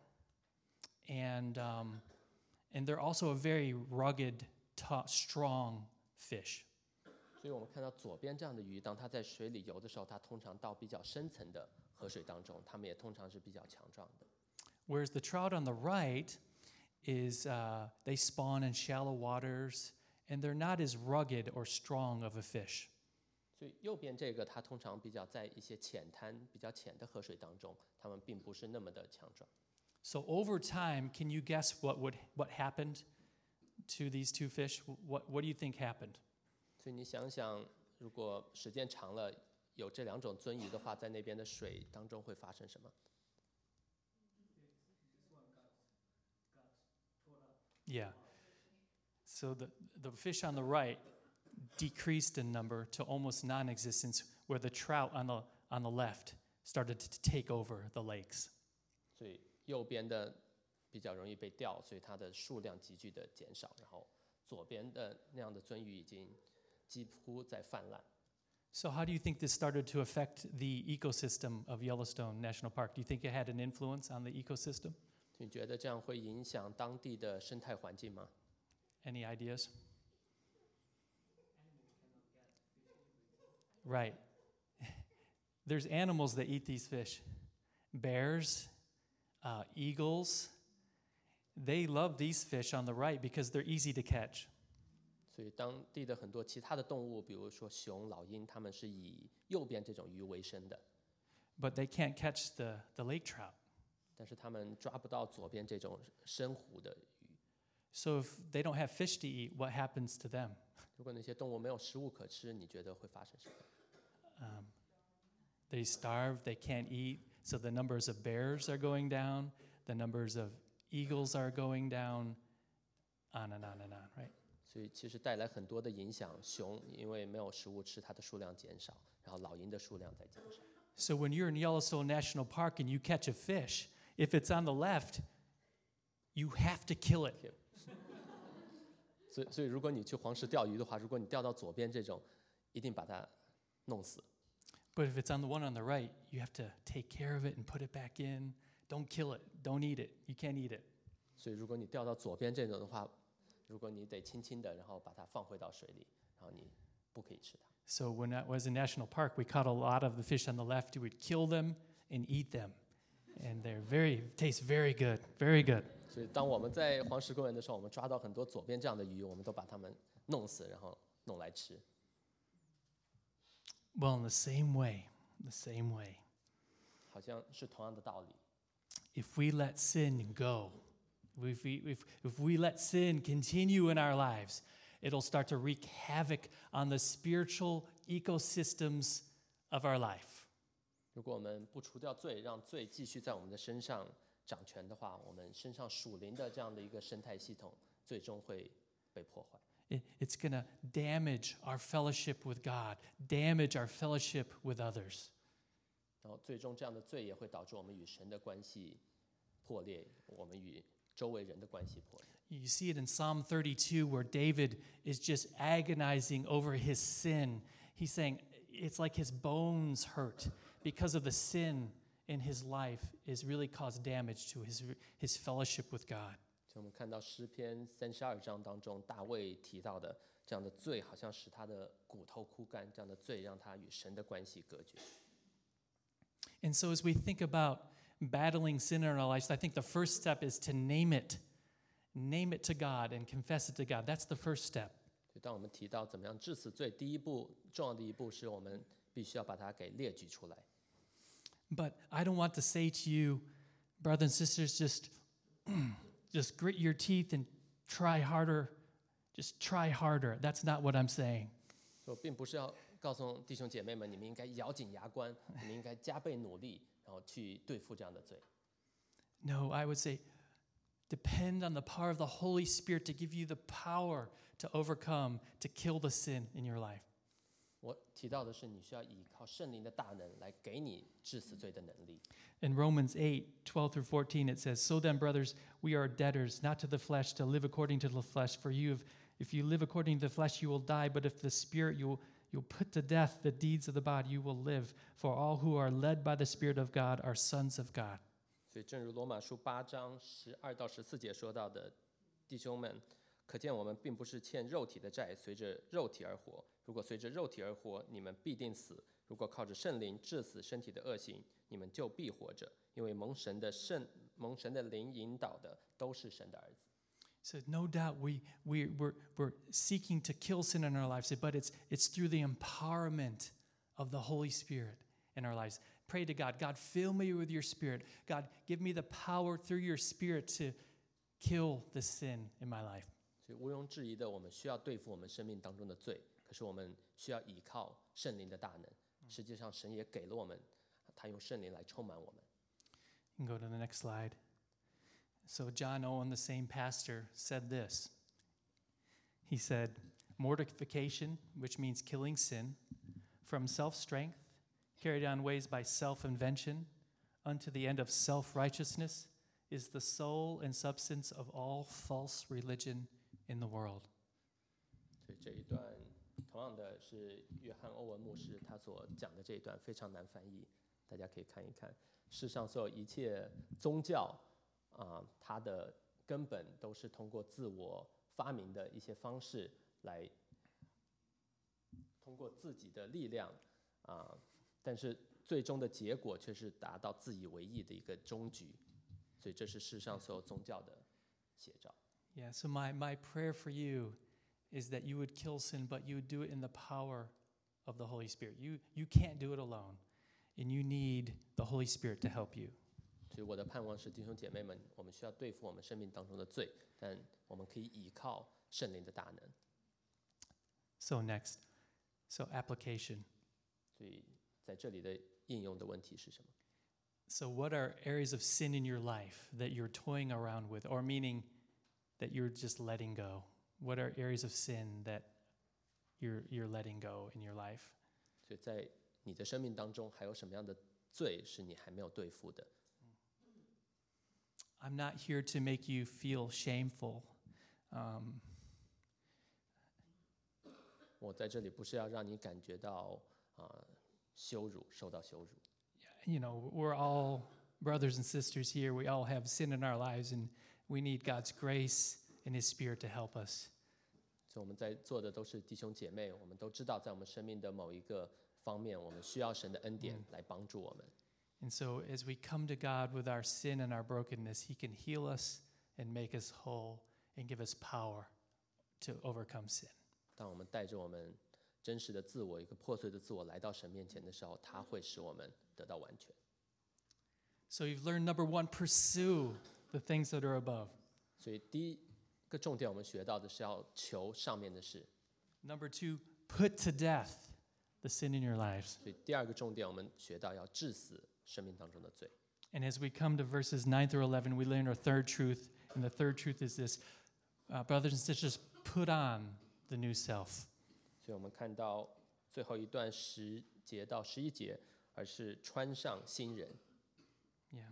Speaker 1: And, um, and they're also a very rugged, tough, strong fish.
Speaker 2: 所以我们看到左边这样的鱼，当它在水里游的时候，它通常到比较深层的河水当中，它们也通常是比较强壮的。
Speaker 1: Whereas the trout on the right is uh, they spawn in shallow waters, and they're not as rugged or strong of a fish.
Speaker 2: 所以右边这个，它通常比较在一些浅滩、比较浅的河水当中，它们并不是那么的强壮。
Speaker 1: So over time, can you guess what would what happened to these two fish? What what do you think happened?
Speaker 2: 所以你想想，如果时间长了，有这两种鳟鱼的话，在那边的水当中会发生什么？
Speaker 1: Yeah. So the the fish on the right decreased in number to almost non-existence, where the trout on the on the left started to take over the lakes.
Speaker 2: 所以右边的比较容易被钓，所以它的数量急剧的减少。然后左边的那样的鳟鱼已经几乎在泛滥。
Speaker 1: So how do you think this started to affect the ecosystem of Yellowstone National Park? Do you think it had an influence on the ecosystem?
Speaker 2: 你觉得这样会影响当地的生态环境吗？
Speaker 1: Any ideas? Right. There's animals that eat these fish. Bears, uh, eagles. They love these fish on the right because they're easy to catch.
Speaker 2: 所以当地的很多其他的动物，比如说熊、老鹰，它们是以右边这种鱼为生的，
Speaker 1: But they can't catch the, the lake trout.
Speaker 2: 但是它们抓不到左边这种深湖的鱼。
Speaker 1: So if they don't have fish to eat, what happens to them?
Speaker 2: 如果那些动物没有食物可吃，你觉得会发生什么？
Speaker 1: Um, they starve, they can't eat, so the numbers of bears are going down, the numbers of eagles are going down, on and on and on, right?
Speaker 2: 所以其实带来很多的影响。熊因为没有食物吃，它的数量减少，然后老鹰的数量在减少。
Speaker 1: So when you're in Yellowstone National Park and you catch a fish, if it's on the left, you have to kill it.
Speaker 2: 所以，所以如果你去黄石钓鱼的话，如果你钓到左边这种，一定把它弄死。
Speaker 1: But if it's on the one on the right, you have to take care of it and put it back in. Don't kill it. Don't eat it. You can't eat it.
Speaker 2: 所以，如果你钓到左边这种的话，如果你得轻轻的，然后把它放回到水里，然后你不可以吃它。
Speaker 1: So when I was in National Park, we caught a lot of the fish on the left. We would kill them and eat them. And they're very, taste very good, very good.
Speaker 2: 所以，当我们在黄石公园的时候，我们抓到很多左边这样的鱼，我们都把它们弄死，然后弄来吃。
Speaker 1: Well, in the same way, the same way,
Speaker 2: 好像是同样的道理。
Speaker 1: if we let sin go, if we, if, if we let sin continue in our lives, it'll start to wreak havoc on the spiritual ecosystems of our life.
Speaker 2: 如果我们不除掉罪，让罪继续在我们的身上掌权的话，我们身上属灵的这样的一个生态系统，最终会被破坏。
Speaker 1: It, it's going to damage our fellowship with God, damage our fellowship with others.
Speaker 2: 然后最终这样的罪也会导致我们与神的关系破裂，我们与周围人的关系破裂。
Speaker 1: You see it in Psalm thirty-two where David is just agonizing over his sin. He's saying it's like his bones hurt because of the sin in his life has really caused damage to his, his fellowship with God.
Speaker 2: 所以我们看到诗篇三十二章当中，大卫提到的这样的罪，好像使他的骨头枯干，这样的罪让他与神的关系隔绝。
Speaker 1: And so as we think about battling sin in our lives, I think the first step is to name it. Name it to God and confess it to God. That's the first step.
Speaker 2: 所以当我们提到怎么样治死罪，第一步重要的一步是我们必须要把它给列举出来。
Speaker 1: But I don't want to say to you, brothers and sisters, just, just grit your teeth and try harder. Just try harder. That's not what I'm saying.
Speaker 2: 所以我并不是要告诉弟兄姐妹们，你们应该咬紧牙关，你们应该加倍努力，然后去对付这样的罪。
Speaker 1: No, I would say depend on the power of the Holy Spirit to give you the power to overcome, to kill the sin in your life.
Speaker 2: 我提到的是，你需要依靠圣灵的大能来给你治死罪的能力。
Speaker 1: In Romans eight, twelve through fourteen, it says, So then, brothers, we are debtors, not to the flesh, to live according to the flesh. For you, if, if you live according to the flesh, you will die. But if the Spirit, you will, you'll put to death the deeds of the body, you will live. For all who are led by the Spirit of God are sons of God.
Speaker 2: 所以，正如罗马书八章十二到十四节说到的，弟兄们，可见我们并不是欠肉体的债，随着肉体而活。如果随着肉体而活，你们必定死；如果靠着圣灵治死身体的恶行，你们就必活着。因为蒙神的圣蒙神的灵引导的，都是神的儿子。
Speaker 1: So no doubt we, we, we're, we're seeking to kill sin in our lives, but it's, it's through the empowerment of the Holy Spirit in our lives. Pray to God, God, fill me with your Spirit. God, give me the power through your Spirit to kill the sin in my life.
Speaker 2: 所以毋庸置疑的，我们需要对付我们生命当中的罪，可是我们需要依靠圣灵的大能。实际上，神也给了我们，他用圣灵来充满我们。
Speaker 1: You can go to the next slide. So John Owen, the same pastor, said this. He said, mortification, which means killing sin, from self-strength, carried on ways by self-invention, unto the end of self-righteousness, is the soul and substance of all false religion in the world.
Speaker 2: 所以这一段同样的是约翰·欧文牧师他所讲的这一段非常难翻译，大家可以看一看。世上所有一切宗教啊、呃，它的根本都是通过自我发明的一些方式来，通过自己的力量啊、呃，但是最终的结果却是达到自以为意的一个终局。所以这是世上所有宗教的写照。
Speaker 1: Yeah, so my, my prayer for you is that you would kill sin, but you would do it in the power of the Holy Spirit. You, you can't do it alone, and you need the Holy Spirit to help you.
Speaker 2: 所以我的盼望是，弟兄姐妹们，我们需要对付我们生命当中的罪，但我们可以依靠圣灵的大能。
Speaker 1: So next, so application.
Speaker 2: 所以在这里的应用的问题是什么？
Speaker 1: So what are areas of sin in your life that you're toying around with, or meaning that you're just letting go? What are areas of sin that you're you're letting go in your life?
Speaker 2: 所以在你的生命当中，还有什么样的罪是你还没有对付的？
Speaker 1: I'm not here to make you feel shameful. Um,
Speaker 2: 我在这里不是要让你感觉到啊、呃羞辱，受到羞辱。
Speaker 1: you know, we're all brothers and sisters here. We all have sin in our lives, and we need God's grace and His Spirit to help us.
Speaker 2: 所以我们在座的都是弟兄姐妹，我们都知道，在我们生命的某一个方面，我们需要神的恩典来帮助我们。
Speaker 1: And so, as we come to God with our sin and our brokenness, He can heal us and make us whole and give us power to overcome sin.
Speaker 2: 当我们带着我们真实的自我，一个破碎的自我来到神面前的时候，他会使我们得到完全。
Speaker 1: So you've learned number one, pursue the things that are above.
Speaker 2: 所以第一个重点，我们学到的是要求上面的事。
Speaker 1: Number two, put to death the sin in your lives.
Speaker 2: 所以第二个重点，我们学到要治死生命当中的罪。
Speaker 1: And as we come to verses nine through eleven, we learn our third truth. And the third truth is this, uh, brothers and sisters, put on the new self.
Speaker 2: 所以我们看到最后一段十节到十一节，而是穿上新人。
Speaker 1: Yeah.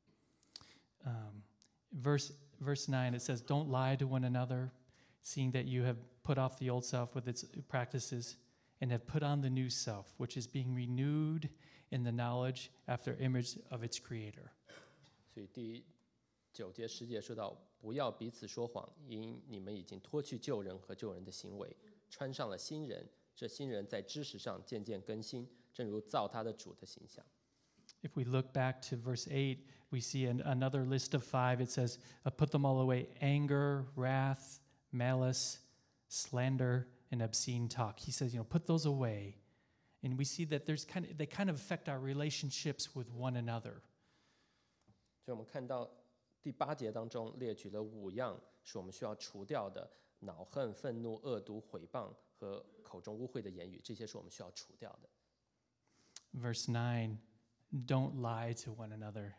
Speaker 1: Um, verse verse nine, it says, "Don't lie to one another, seeing that you have put off the old self with its practices, and have put on the new self, which is being renewed in the knowledge after image of its creator."
Speaker 2: 所以第九节、十节说到，不要彼此说谎，因你们已经脱去旧人和旧人的行为，穿上了新人。这新人在知识上渐渐更新，正如造他的主的形象。
Speaker 1: If we look back to verse eight, we see an, another list of five. It says, uh, "Put them all away: anger, wrath, malice, slander, and obscene talk." He says, you know, put those away. And we see that there's kind of they kind of affect our relationships with one another.
Speaker 2: 所以我们看到第八节当中列举了五样是我们需要除掉的：恼恨、愤怒、恶毒、毁谤和口中污秽的言语，这些是我们需要除掉的。
Speaker 1: Verse nine, don't lie to one another.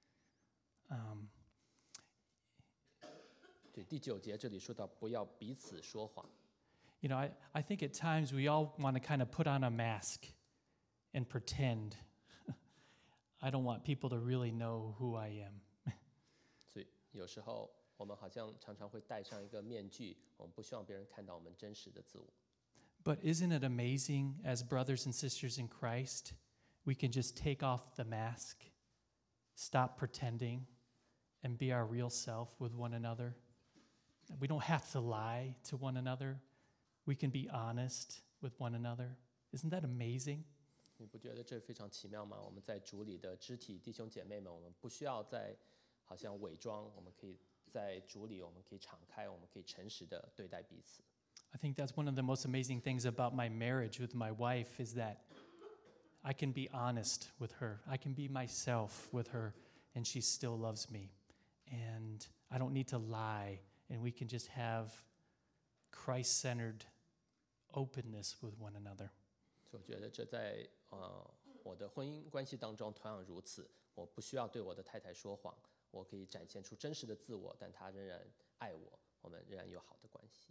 Speaker 1: Um,
Speaker 2: 对，第九节这里说到不要彼此说谎。
Speaker 1: you know, I, I think at times we all want to kind of put on a mask and pretend. I don't want people to really know who I am.
Speaker 2: 所以有时候我们好像常常会戴上一个面具，我们不希望别人看到我们真实的自我。
Speaker 1: But isn't it amazing, as brothers and sisters in Christ, we can just take off the mask, stop pretending, and be our real self with one another? We don't have to lie to one another. We can be honest with one another. Isn't that amazing?
Speaker 2: 你不觉得这非常奇妙吗？我们在主里的肢体弟兄姐妹们，我们不需要再好像伪装，我们可以在主里，我们可以敞开，我们可以诚实的对待彼此。
Speaker 1: I think that's one of the most amazing things about my marriage with my wife is that I can be honest with her. I can be myself with her, and she still loves me. And I don't need to lie, and we can just have Christ-centered openness with one another.
Speaker 2: 所以我觉得这在呃我的婚姻关系当中同样如此。我不需要对我的太太说谎，我可以展现出真实的自我，但她仍然爱我，我们仍然有好的关系。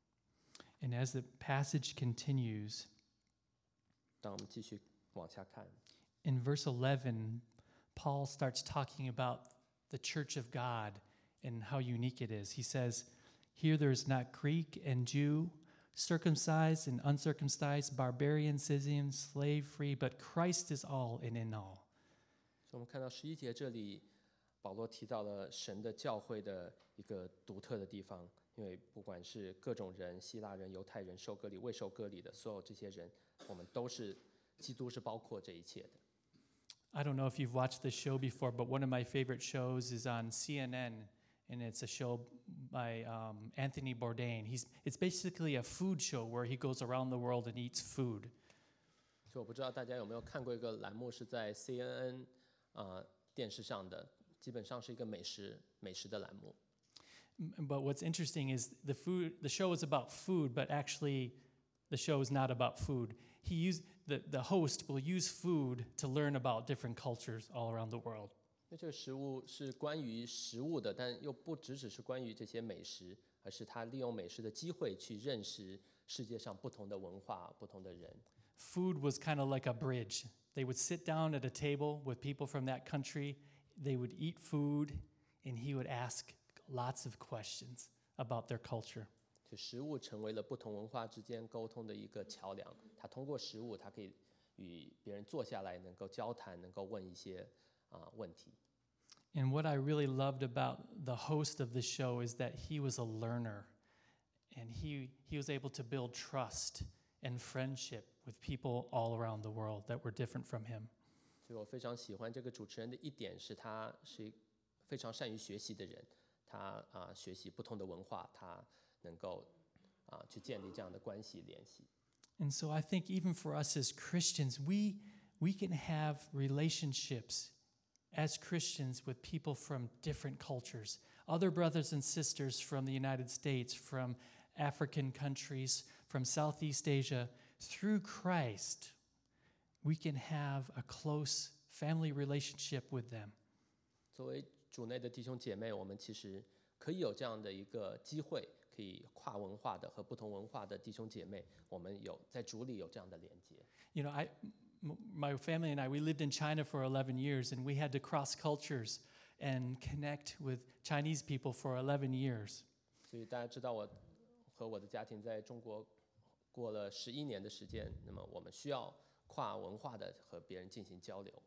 Speaker 1: And as the passage continues,
Speaker 2: 当我们继续往下看，
Speaker 1: in verse eleven, Paul starts talking about the church of God and how unique it is. He says, "Here there is not Greek and Jew, circumcised and uncircumcised, barbarian, Scythian, slave free, but Christ is all and in all."
Speaker 2: 所以我们看到十一节这里，保罗提到了神的教会的一个独特的地方，因为不管是各种人，希腊人、犹太人、受割礼、未受割礼的所有这些人，我们都是基督是包括这一切的。
Speaker 1: I don't know if you've watched this show before, but one of my favorite shows is on C N N, and it's a show by um, Anthony Bourdain. He's, it's basically a food show where he goes around the world and eats food.
Speaker 2: 所以我不知道大家有没有看过一个栏目，是在 C N N 呃电视上的，基本上是一个美食美食的栏目。
Speaker 1: M- But what's interesting is the food. The show is about food, but actually, the show is not about food. He used the, the host will use food to learn about different cultures all around the world.
Speaker 2: 因为这个食物是关于食物的，但又不只只是关于这些美食，而是他利用美食的机会去认识世界上不同的文化、不同的人。
Speaker 1: Food was kind of like a bridge. They would sit down at a table with people from that country. They would eat food, and he would ask lots of questions about their culture.
Speaker 2: 就食物成为了不同文化之间沟通的一个桥梁。他通过食物，他可以与别人坐下来，能够交谈，能够问一些啊、问题。
Speaker 1: And what I really loved about the host of the show is that he was a learner, and he, he was able to build trust and friendship with people all around the world that were different from him.
Speaker 2: 所以我非常喜欢这个主持人的一点是，他是非常善于学习的人。他啊、学习不同的文化，他能够啊、去建立这样的关系联系。
Speaker 1: And so I think even for us as Christians, we, we can have relationships as Christians with people from different cultures, other brothers and sisters from the United States, from African countries, from Southeast Asia. Through Christ, we can have a close family relationship with them.
Speaker 2: 作为主内的弟兄姐妹，我们其实可以有这样的一个机会，可以跨文化的和不同文化的弟兄姐妹，我们有在主里有这样的连接。
Speaker 1: You know, I, m- my family and I, we lived in China for eleven years, and we had to cross cultures and connect with Chinese people for eleven years.
Speaker 2: 所以大家知道，我和我的家庭在中国过了十一年的时间，那么我们需要跨文化的和别人进行交流。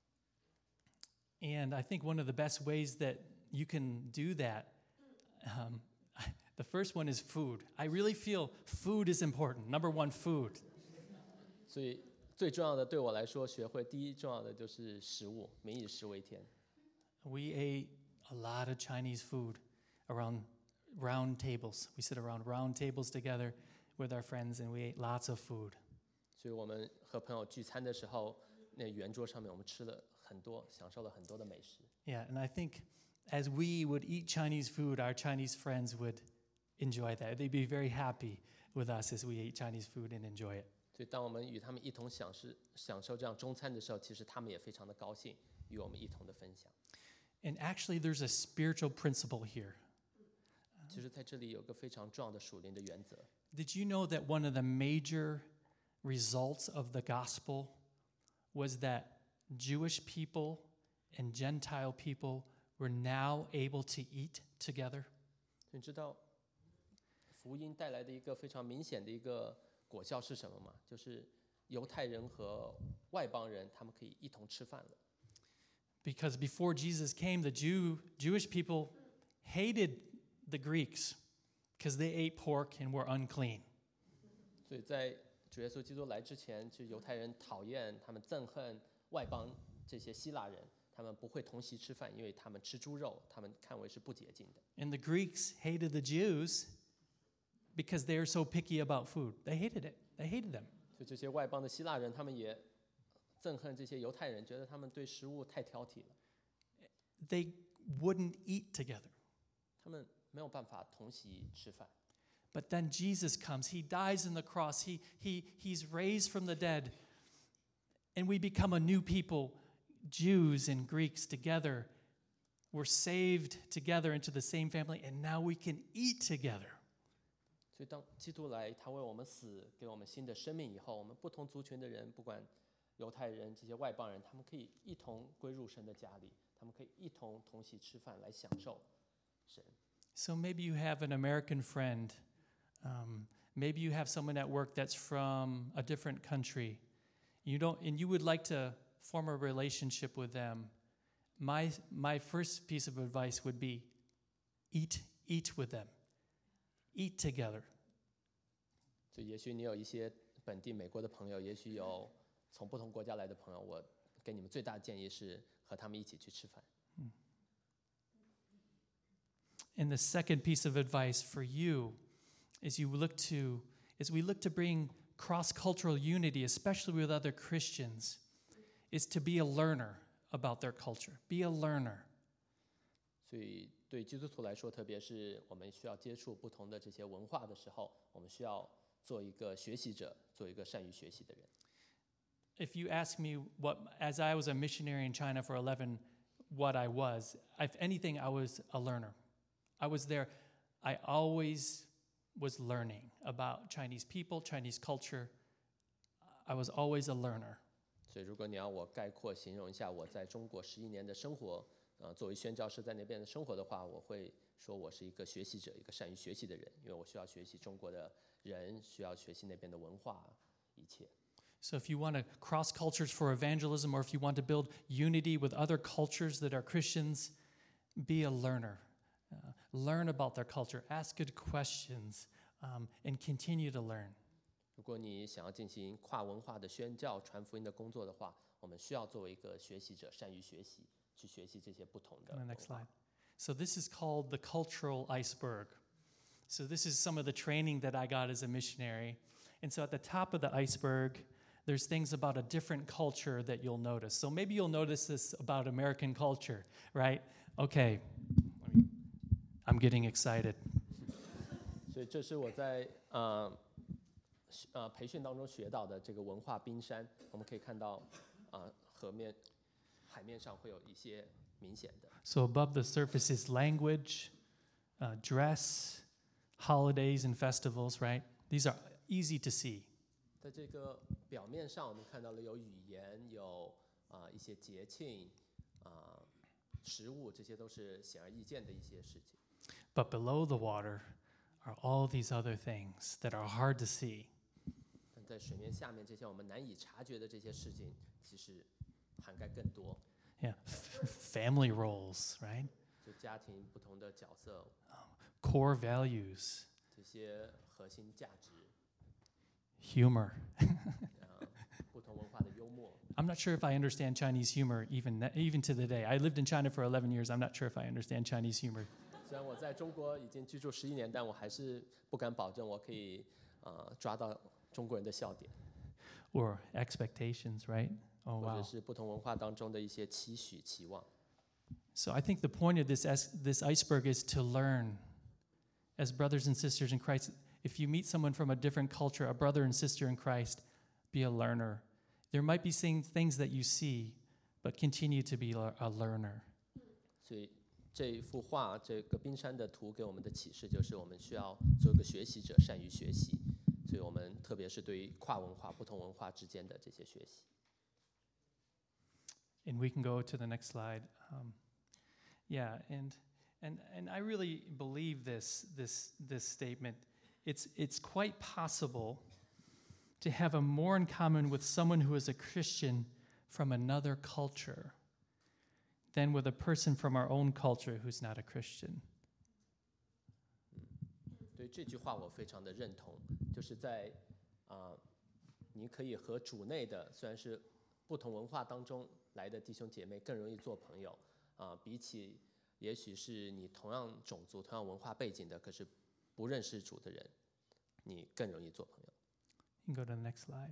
Speaker 1: And I think one of the best ways that you can do that, um, the first one is food. I really feel food is important. Number one, food.
Speaker 2: 所以最重要的对我来说，学会第一重要的就是食物，民以食为天。
Speaker 1: We ate a lot of Chinese food around round tables. We sit around round tables together with our friends, and we ate lots of food.
Speaker 2: 所以我们和朋友聚餐的时候，那圆桌上面我们吃了很多，享受了很多的美食。
Speaker 1: Yeah, and I think as we would eat Chinese food, our Chinese friends would enjoy that. They'd be very happy with us as we ate Chinese food and enjoy it.
Speaker 2: 所以当我们与他们一同享受享受这样中餐的时候，其实他们也非常的高兴，与我们一同的分享。
Speaker 1: And actually, there's a spiritual principle here.
Speaker 2: 其实在这里有个非常重要的属灵的原则。
Speaker 1: Did you know that one of the major results of the gospel was that Jewish people and Gentile people were now able to eat together?
Speaker 2: 你知道福音带来的一个非常明显的一个果效是什么吗？就是犹太人和外邦人他们可以一同吃饭了。
Speaker 1: Because before Jesus came, the Jew, Jewish people hated the Greeks because they ate pork and were unclean.
Speaker 2: 所以在主耶稣基督来之前，就犹太人讨厌他们憎恨外邦这些希腊人，他们不会同席吃饭，因为他们吃猪肉，他们看为是不洁净的。
Speaker 1: And the Greeks hated the Jews because they are so picky about food. They hated it. They hated them.
Speaker 2: 所以这些外邦的希腊人，他们也憎恨这些犹太人，觉得他们对食物太挑剔了，
Speaker 1: They wouldn't eat together.
Speaker 2: 他们没有办法同席吃饭。
Speaker 1: But then Jesus comes. He dies on the cross. He, he, he's raised from the dead. And we become a new people, Jews and Greeks together. We're saved together into the same family, and now we can eat together.
Speaker 2: 所以当基督来，他为我们死，给我们新的生命以后，我们不同族群的人，不管犹太人这些外邦人，他们可以一同归入神的家里，他们可以一同同席吃饭来享受神。
Speaker 1: So maybe you have an American friend. Um, maybe you have someone at work that's from a different country. You don't, and you would like to form a relationship with them. My my first piece of advice would be, eat eat with them, eat together.
Speaker 2: 所以也许你有一些本地美国的朋友，也许有从不同国家来的朋友，我给你们最大的建议是和他们一起去吃饭。
Speaker 1: And the second piece of advice for you is you look to is we look to bring cross-cultural unity, especially with other Christians, is to be a learner about their culture. Be a learner.
Speaker 2: 所以对基督徒来说，特别是我们需要接触不同的这些文化的时候，我们需要做一个学习者，做一个善于学习的人。
Speaker 1: If you ask me what, as I was a missionary in China for eleven, what I was, if anything, I was a learner. I was there. I always was learning about Chinese people, Chinese culture. I was always a learner.
Speaker 2: 所以，如果你要我概括形容一下我在中国十一年的生活， 呃，作为宣教师在那边的生活的话，我会说我是一个学习者，一个善于学习的人，因为我需要学习中国的人，需要学习那边的文化，一切。
Speaker 1: So if you want to cross cultures for evangelism, or if you want to build unity with other cultures that are Christians, be a learner. Uh, learn about their culture, ask good questions, um, and continue to learn.
Speaker 2: 如果你想要进行跨文化的宣教、传福音的工作的话，我们需要作为一个学习者，善于学习，去学习这些不同的
Speaker 1: On
Speaker 2: 文
Speaker 1: the next
Speaker 2: 化
Speaker 1: slide. So this is called the cultural iceberg. So this is some of the training that I got as a missionary. And so at the top of the iceberg, there's things about a different culture that you'll notice. So maybe you'll notice this about American culture, right? Okay, I'm getting excited.
Speaker 2: 所以这是我在呃呃培训当中学到的这个文化冰山。我们可以看到，呃，河面、海面上会有一些明显的。
Speaker 1: So above the surface is language, uh, dress, holidays and festivals, right? These are easy to see.
Speaker 2: 在这个表面上，我们看到了有语言，有啊、呃、一些节庆，啊、呃、食物，这些都是显而易见的一些事情。
Speaker 1: But below the water are all these other things that are hard to see.
Speaker 2: 但在水面下面，这些我们难以察觉的这些事情，其实涵盖更多。
Speaker 1: Yeah, f- family roles, right?
Speaker 2: 就家庭不同的角色，
Speaker 1: Core values,
Speaker 2: 这些核心价值，
Speaker 1: humor.
Speaker 2: 呃，不同文化的幽默。
Speaker 1: I'm not sure if I understand Chinese humor even even to the day. I lived in China for eleven years. I'm not sure if I understand Chinese humor.
Speaker 2: 虽然我在中国已经居住十一年，但我还是不敢保证我可以呃抓到中国人的笑点，
Speaker 1: Or expectations, right? Oh
Speaker 2: 或者
Speaker 1: wow.
Speaker 2: 是不同文化当中的一些期许、期望。
Speaker 1: So I think the point of this es- this iceberg is to learn as brothers and sisters in Christ. If you meet someone from a different culture, a brother and sister in Christ, be a learner. There might be same things that you see, but continue to be a a learner.
Speaker 2: 所以这一幅画，这个冰山的图给我们的启示就是，我们需要做一个学习者，善于学习。所以我们特别是对于跨文化、不同文化之间的这些学习。
Speaker 1: And we can go to the next slide. Um, yeah, and and and I really believe this this this statement. It's it's quite possible to have a more in common with someone who is a Christian from another culture than with a person from our own culture who's not a Christian.
Speaker 2: 对这句话我非常的认同，就是在啊、呃，你可以和主内的虽然是不同文化当中来的弟兄姐妹更容易做朋友啊、呃，比起也许是你同样种族、同样文化背景的，可是不认识主的人，你更容易做朋友。
Speaker 1: You can go to the next slide.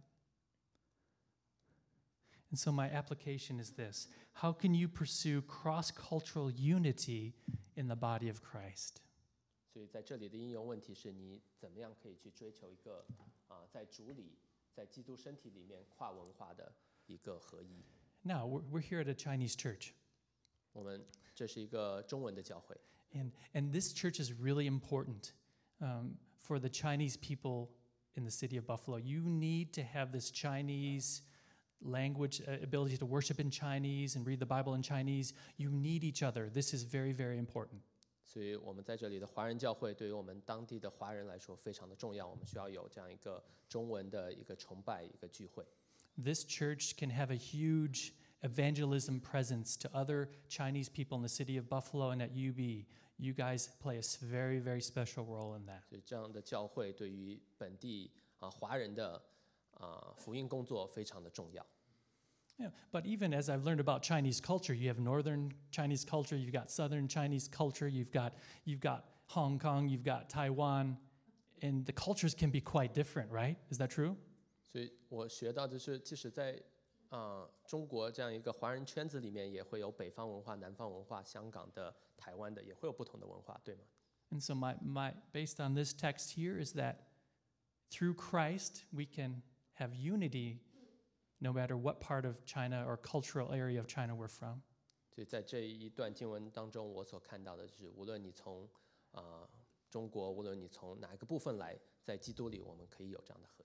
Speaker 1: And so my application is this: how can you pursue cross-cultural unity in the body of Christ?
Speaker 2: 所以在这里的应用问题是你怎么样可以去追求一个啊、呃，在主里，在基督身体里面跨文化的一个合一。
Speaker 1: Now, we're, we're here at a Chinese church,
Speaker 2: 我们这是一个中文的教会，
Speaker 1: and, and this church is really important um, for the Chinese people in the city of Buffalo. You need to have this Chinese language, uh, ability to worship in Chinese and read the Bible in Chinese. You need each other. This is very, very important.
Speaker 2: 所以我们在这里的华人教会对于我们当地的华人来说非常的重要。我们需要有这样一个中文的一个崇拜、一个聚会。
Speaker 1: This church can have a huge evangelism presence to other Chinese people in the city of Buffalo and at U B. You guys play a s- very, very special role in that.
Speaker 2: 所以这样的教会对于本地啊、华人的啊、福音工作非常的重要。
Speaker 1: Yeah, but even as I've learned about Chinese culture, you have northern Chinese culture, you've got southern Chinese culture, you've got you've got Hong Kong, you've got Taiwan, and the cultures can be quite different, right? Is that true?
Speaker 2: 所以我学到的是，即使在啊、中国这样一个华人圈子里面，也会有北方文化、南方文化、香港的、台湾的，也会有不同的文化，对吗？
Speaker 1: And so my my based on this text here is that through Christ we can have unity no matter what part of China or cultural area of China we're from.
Speaker 2: 所以在这一段经文当中，我所看到的是，无论你从啊、中国，无论你从哪一个部分来，在基督里，我们可以有这样的合一。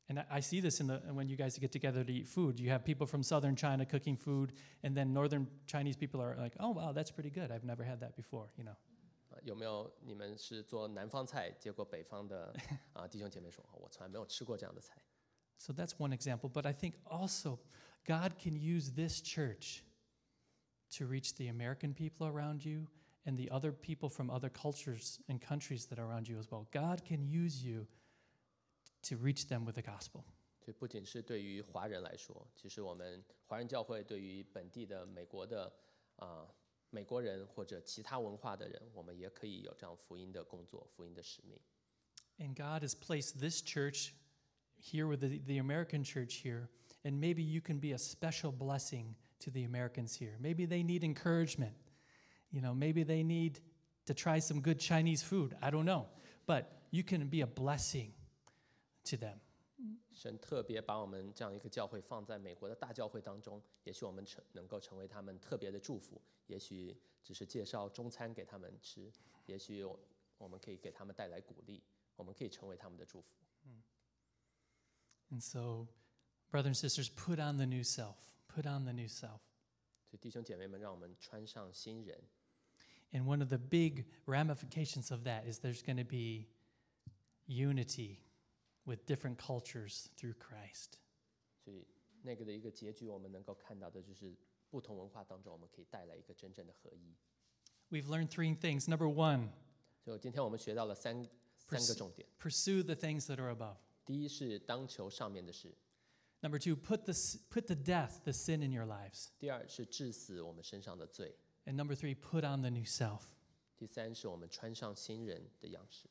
Speaker 1: And I, I see this in the when you guys get together to eat food. You have people from southern China cooking food, and then northern Chinese people are like, "Oh wow, that's pretty good. I've never had that before." You know.
Speaker 2: 啊有没有你们是做南方菜，结果北方的啊弟兄姐妹说，我从来没有吃过这样的菜。
Speaker 1: So that's one example. But I think also God can use this church to reach the American people around you and the other people from other cultures and countries that are around you as well. God can use you to reach them with the gospel.
Speaker 2: 所以不仅是对于华人来说，其实我们华人教会对于本地的美国的啊、美国人或者其他文化的人，我们也可以有这样福音的工作、福音的使命。
Speaker 1: And God has placed this church here with the, the American church here, and maybe you can be a special blessing to the Americans here. Maybe they need encouragement. You know, maybe they need to try some good Chinese food. I don't know. But you can be a blessing to them.
Speaker 2: 神特别把我们这样一个教会放在美国的大教会当中，也许我们成能够成为他们特别的祝福，也许只是介绍中餐给他们吃，也许我我们可以给他们带来鼓励，我们可以成为他们的祝福。
Speaker 1: And so, brothers and sisters, put on the new self. Put on the new self.
Speaker 2: 所以弟兄姐妹们，让我们穿上新人。
Speaker 1: And one of the big ramifications of that is there's going to be unity with different cultures through Christ.
Speaker 2: 所以那个的一个结局，我们能够看到的就是不同文化当中，我们可以带来一个真正的合一。
Speaker 1: We've learned three things. Number one,
Speaker 2: 所以今天我们学到了三三个重点。
Speaker 1: pursue the things that are above.
Speaker 2: 第一是当求上面的事，
Speaker 1: Number two, put, the, s- put to death the sin in your lives.
Speaker 2: 第二是治死我们身上的罪，
Speaker 1: And number three, put on the new self.
Speaker 2: 第三是我们穿上新人的样式。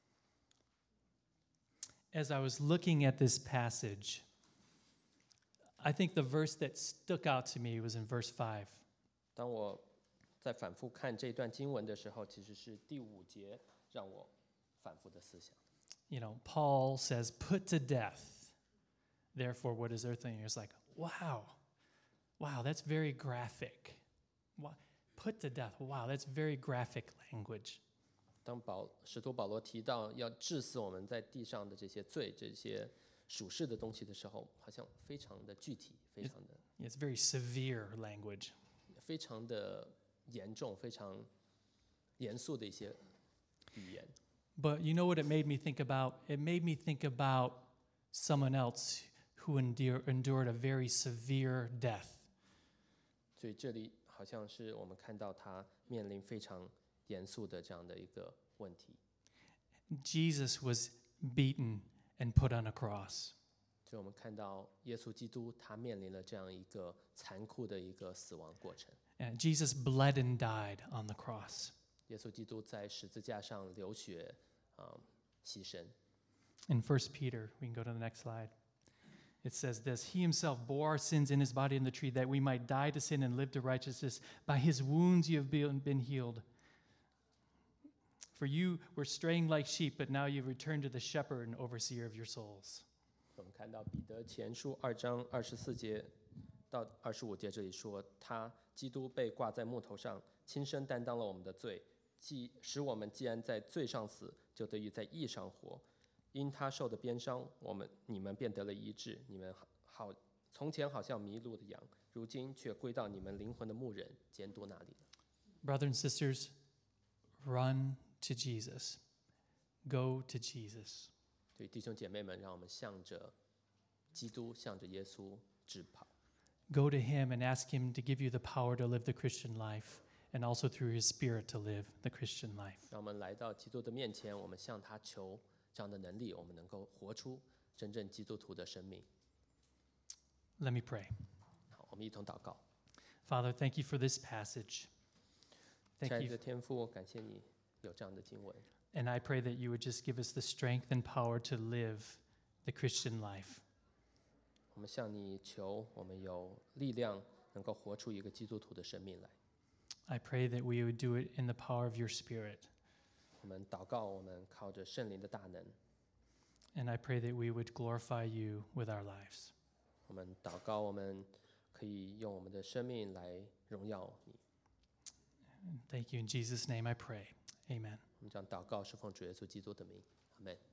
Speaker 1: As I was looking at this passage, I think the verse that stuck out to me was in verse five.
Speaker 2: 当我在反复看这段经文的时候，其实是第五节让我反复的思想。
Speaker 1: You know, Paul says, put to death, therefore, what is earthly. And it's like, wow, wow, that's very graphic. Wow, put to death, wow, that's very graphic language.
Speaker 2: 当保使徒保罗提到要治死我们在地上的这些罪、这些属世的东西的时候，好像非常的具体，非常的
Speaker 1: It's very severe language.
Speaker 2: 非常的严重、非常严肃的一些语言。
Speaker 1: But you know what it made me think about? It made me think about someone else who endure, endured a very severe death.
Speaker 2: 所以这里好像是我们看到他面临非常严肃的这样的一个问题。
Speaker 1: Jesus was beaten and put on a cross.
Speaker 2: 所以我们看到耶稣基督他面临了这样一个残酷的一个死亡过程。
Speaker 1: And Jesus bled and died on the cross.
Speaker 2: 耶稣基督在十字架上流血，啊、牺牲。
Speaker 1: In First Peter, we can go to the next slide. It says this, He himself bore our sins in his body in the tree that we might die to sin and live to righteousness. By his wounds you have been, been healed. For you were straying like sheep, but now you've returned to the shepherd and overseer of your souls.
Speaker 2: 我们看到彼得前书二章二十四节到二十五节，这里说，他基督被挂在木头上，亲身担当了我们的罪，既使我们既然在罪上死，就得以在义上活。因他受的鞭伤，我们你们便得了医治。你们好，从前好像迷路的羊，如今却归到你们灵魂的牧人监督那里了。
Speaker 1: Brothers and sisters, run to Jesus. Go to Jesus.
Speaker 2: 所以弟兄姐妹们，让我们向着基督，向着耶稣直跑。
Speaker 1: Go to him and ask him to give you the power to live the Christian life and also through his spirit to live the Christian life.
Speaker 2: 让我们来到基督的面前，我们向他求这样的能力，我们能够活出真正基督徒的生命。
Speaker 1: Let me pray.
Speaker 2: 好，我们一同祷告。
Speaker 1: Father, thank you for this passage.
Speaker 2: 亲
Speaker 1: Thank
Speaker 2: 爱
Speaker 1: you.
Speaker 2: 的天父，感谢你有这样的经文。
Speaker 1: And I pray that you would just give us the strength and power to live the Christian life.
Speaker 2: 我们向你求，我们有力量能够活出一个基督徒的生命来。
Speaker 1: I pray that we would do it in the power of your Spirit.
Speaker 2: 我们祷告，我们靠着圣灵的大能。
Speaker 1: And I pray that we would glorify you with our lives.
Speaker 2: 我们祷告，我们可以用我们的生命来荣耀你。
Speaker 1: And thank you in Jesus' name I pray. Amen.
Speaker 2: 我们这样祷告，是奉主耶稣基督的名，阿门。